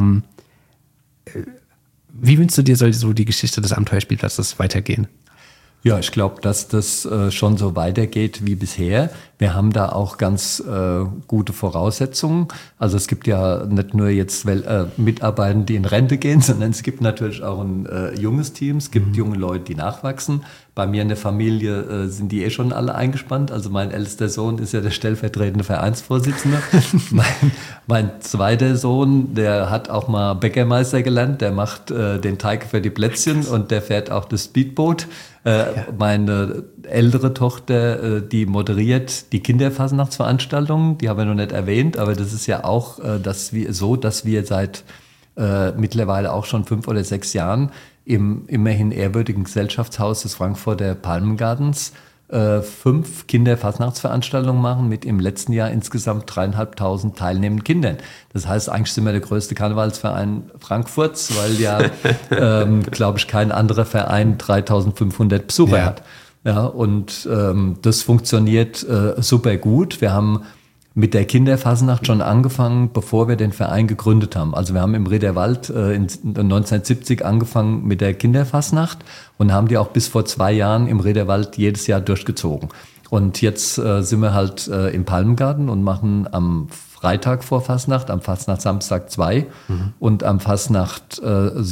Wie wünschst du dir, soll so die Geschichte des Abenteuerspielplatzes weitergehen? Ja, ich glaube, dass das schon so weitergeht wie bisher. Wir haben da auch ganz gute Voraussetzungen. Also es gibt ja nicht nur jetzt Mitarbeiter, die in Rente gehen, sondern es gibt natürlich auch ein junges Team. Es gibt junge Leute, die nachwachsen. Bei mir in der Familie sind die schon alle eingespannt. Also mein ältester Sohn ist ja der stellvertretende Vereinsvorsitzende. mein zweiter Sohn, der hat auch mal Bäckermeister gelernt. Der macht den Teig für die Plätzchen und der fährt auch das Speedboot. Meine ältere Tochter, die moderiert die Kinderfastnachtsveranstaltungen, die haben wir noch nicht erwähnt, aber das ist ja auch, dass wir seit mittlerweile auch schon 5 oder 6 Jahren im immerhin ehrwürdigen Gesellschaftshaus des Frankfurter Palmengartens 5 Kinderfastnachtsveranstaltungen machen mit im letzten Jahr insgesamt 3.500 teilnehmenden Kindern. Das heißt, eigentlich sind wir der größte Karnevalsverein Frankfurts, weil ja, glaube ich, kein anderer Verein 3.500 Besucher hat. Ja, und das funktioniert super gut. Wir haben mit der Kinderfasnacht schon angefangen, bevor wir den Verein gegründet haben. Also wir haben im Rhederwald 1970 angefangen mit der Kinderfasnacht und haben die auch bis vor 2 Jahren im Rhederwald jedes Jahr durchgezogen. Und jetzt sind wir halt im Palmengarten und machen am Freitag vor Fasnacht, am Fastnacht-Samstag 2 und am Fastnacht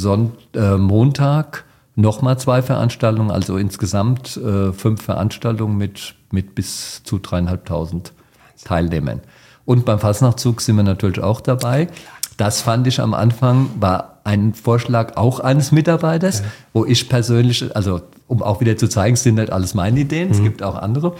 Montag nochmal 2 Veranstaltungen, also insgesamt 5 Veranstaltungen mit bis zu 3.500 Teilnehmern. Und beim Fastnachtzug sind wir natürlich auch dabei. Das fand ich am Anfang, war ein Vorschlag auch eines Mitarbeiters, wo ich persönlich, also um auch wieder zu zeigen, es sind nicht alles meine Ideen, es gibt auch andere.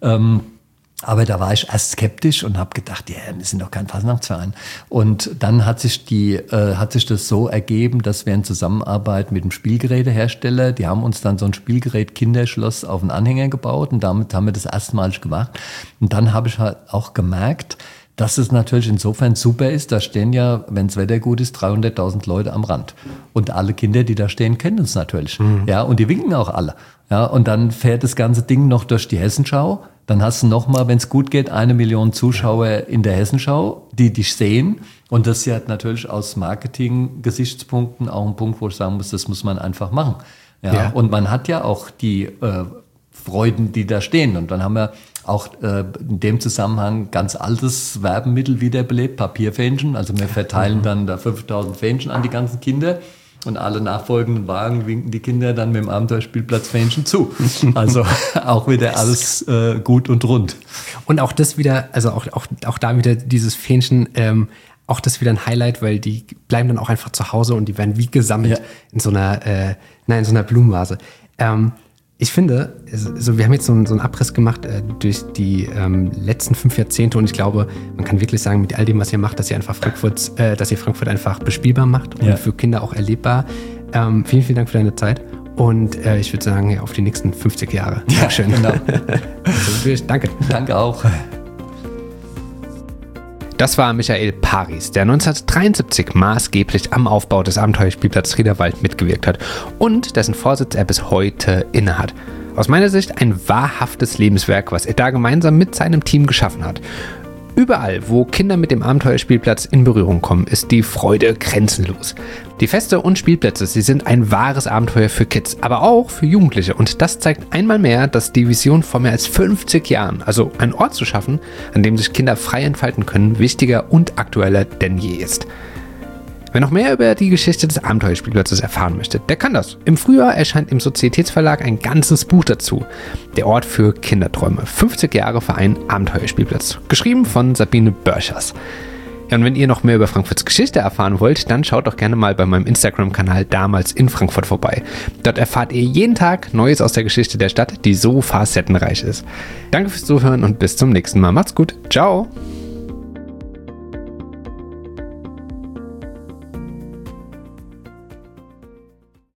Aber da war ich erst skeptisch und habe gedacht, ja, wir sind doch kein Fastnachtsverein. Und dann hat sich das so ergeben, dass wir in Zusammenarbeit mit dem Spielgerätehersteller, die haben uns dann so ein Spielgerät-Kinderschloss auf den Anhänger gebaut und damit haben wir das erstmalig gemacht. Und dann habe ich halt auch gemerkt, dass es natürlich insofern super ist, da stehen ja, wenn das Wetter gut ist, 300.000 Leute am Rand. Und alle Kinder, die da stehen, kennen uns natürlich. Ja, und die winken auch alle. Ja, und dann fährt das ganze Ding noch durch die Hessenschau. Dann hast du nochmal, wenn es gut geht, 1 Million Zuschauer in der Hessenschau, die dich sehen. Und das ist ja natürlich aus Marketing-Gesichtspunkten auch ein Punkt, wo ich sagen muss, das muss man einfach machen. Ja. Und man hat ja auch die Freuden, die da stehen. Und dann haben wir auch in dem Zusammenhang ganz altes Werbemittel wiederbelebt, Papierfähnchen. Also wir verteilen dann da 5.000 Fähnchen an die ganzen Kinder. Und alle nachfolgenden Wagen winken die Kinder dann mit dem Abenteuerspielplatzfähnchen zu. Also auch wieder alles gut und rund. Und auch das wieder, also auch da wieder dieses Fähnchen, auch das wieder ein Highlight, weil die bleiben dann auch einfach zu Hause und die werden wie gesammelt in so einer Blumenvase. Ich finde, also wir haben jetzt so einen Abriss gemacht durch die letzten 5 Jahrzehnte und ich glaube, man kann wirklich sagen, mit all dem, was ihr macht, dass ihr Frankfurt einfach bespielbar macht und für Kinder auch erlebbar. Vielen, vielen Dank für deine Zeit Und ich würde sagen, ja, auf die nächsten 50 Jahre. Dankeschön. Ja, genau. Danke. Danke auch. Das war Michael Paris, der 1973 maßgeblich am Aufbau des Abenteuerspielplatzes Riederwald mitgewirkt hat und dessen Vorsitz er bis heute innehat. Aus meiner Sicht ein wahrhaftes Lebenswerk, was er da gemeinsam mit seinem Team geschaffen hat. Überall, wo Kinder mit dem Abenteuerspielplatz in Berührung kommen, ist die Freude grenzenlos. Die Feste und Spielplätze, sie sind ein wahres Abenteuer für Kids, aber auch für Jugendliche. Und das zeigt einmal mehr, dass die Vision vor mehr als 50 Jahren, also einen Ort zu schaffen, an dem sich Kinder frei entfalten können, wichtiger und aktueller denn je ist. Wer noch mehr über die Geschichte des Abenteuerspielplatzes erfahren möchte, der kann das. Im Frühjahr erscheint im Sozietätsverlag ein ganzes Buch dazu. Der Ort für Kinderträume. 50 Jahre Verein Abenteuerspielplatz. Geschrieben von Sabine Börschers. Ja, und wenn ihr noch mehr über Frankfurts Geschichte erfahren wollt, dann schaut doch gerne mal bei meinem Instagram-Kanal Damals in Frankfurt vorbei. Dort erfahrt ihr jeden Tag Neues aus der Geschichte der Stadt, die so facettenreich ist. Danke fürs Zuhören und bis zum nächsten Mal. Macht's gut. Ciao.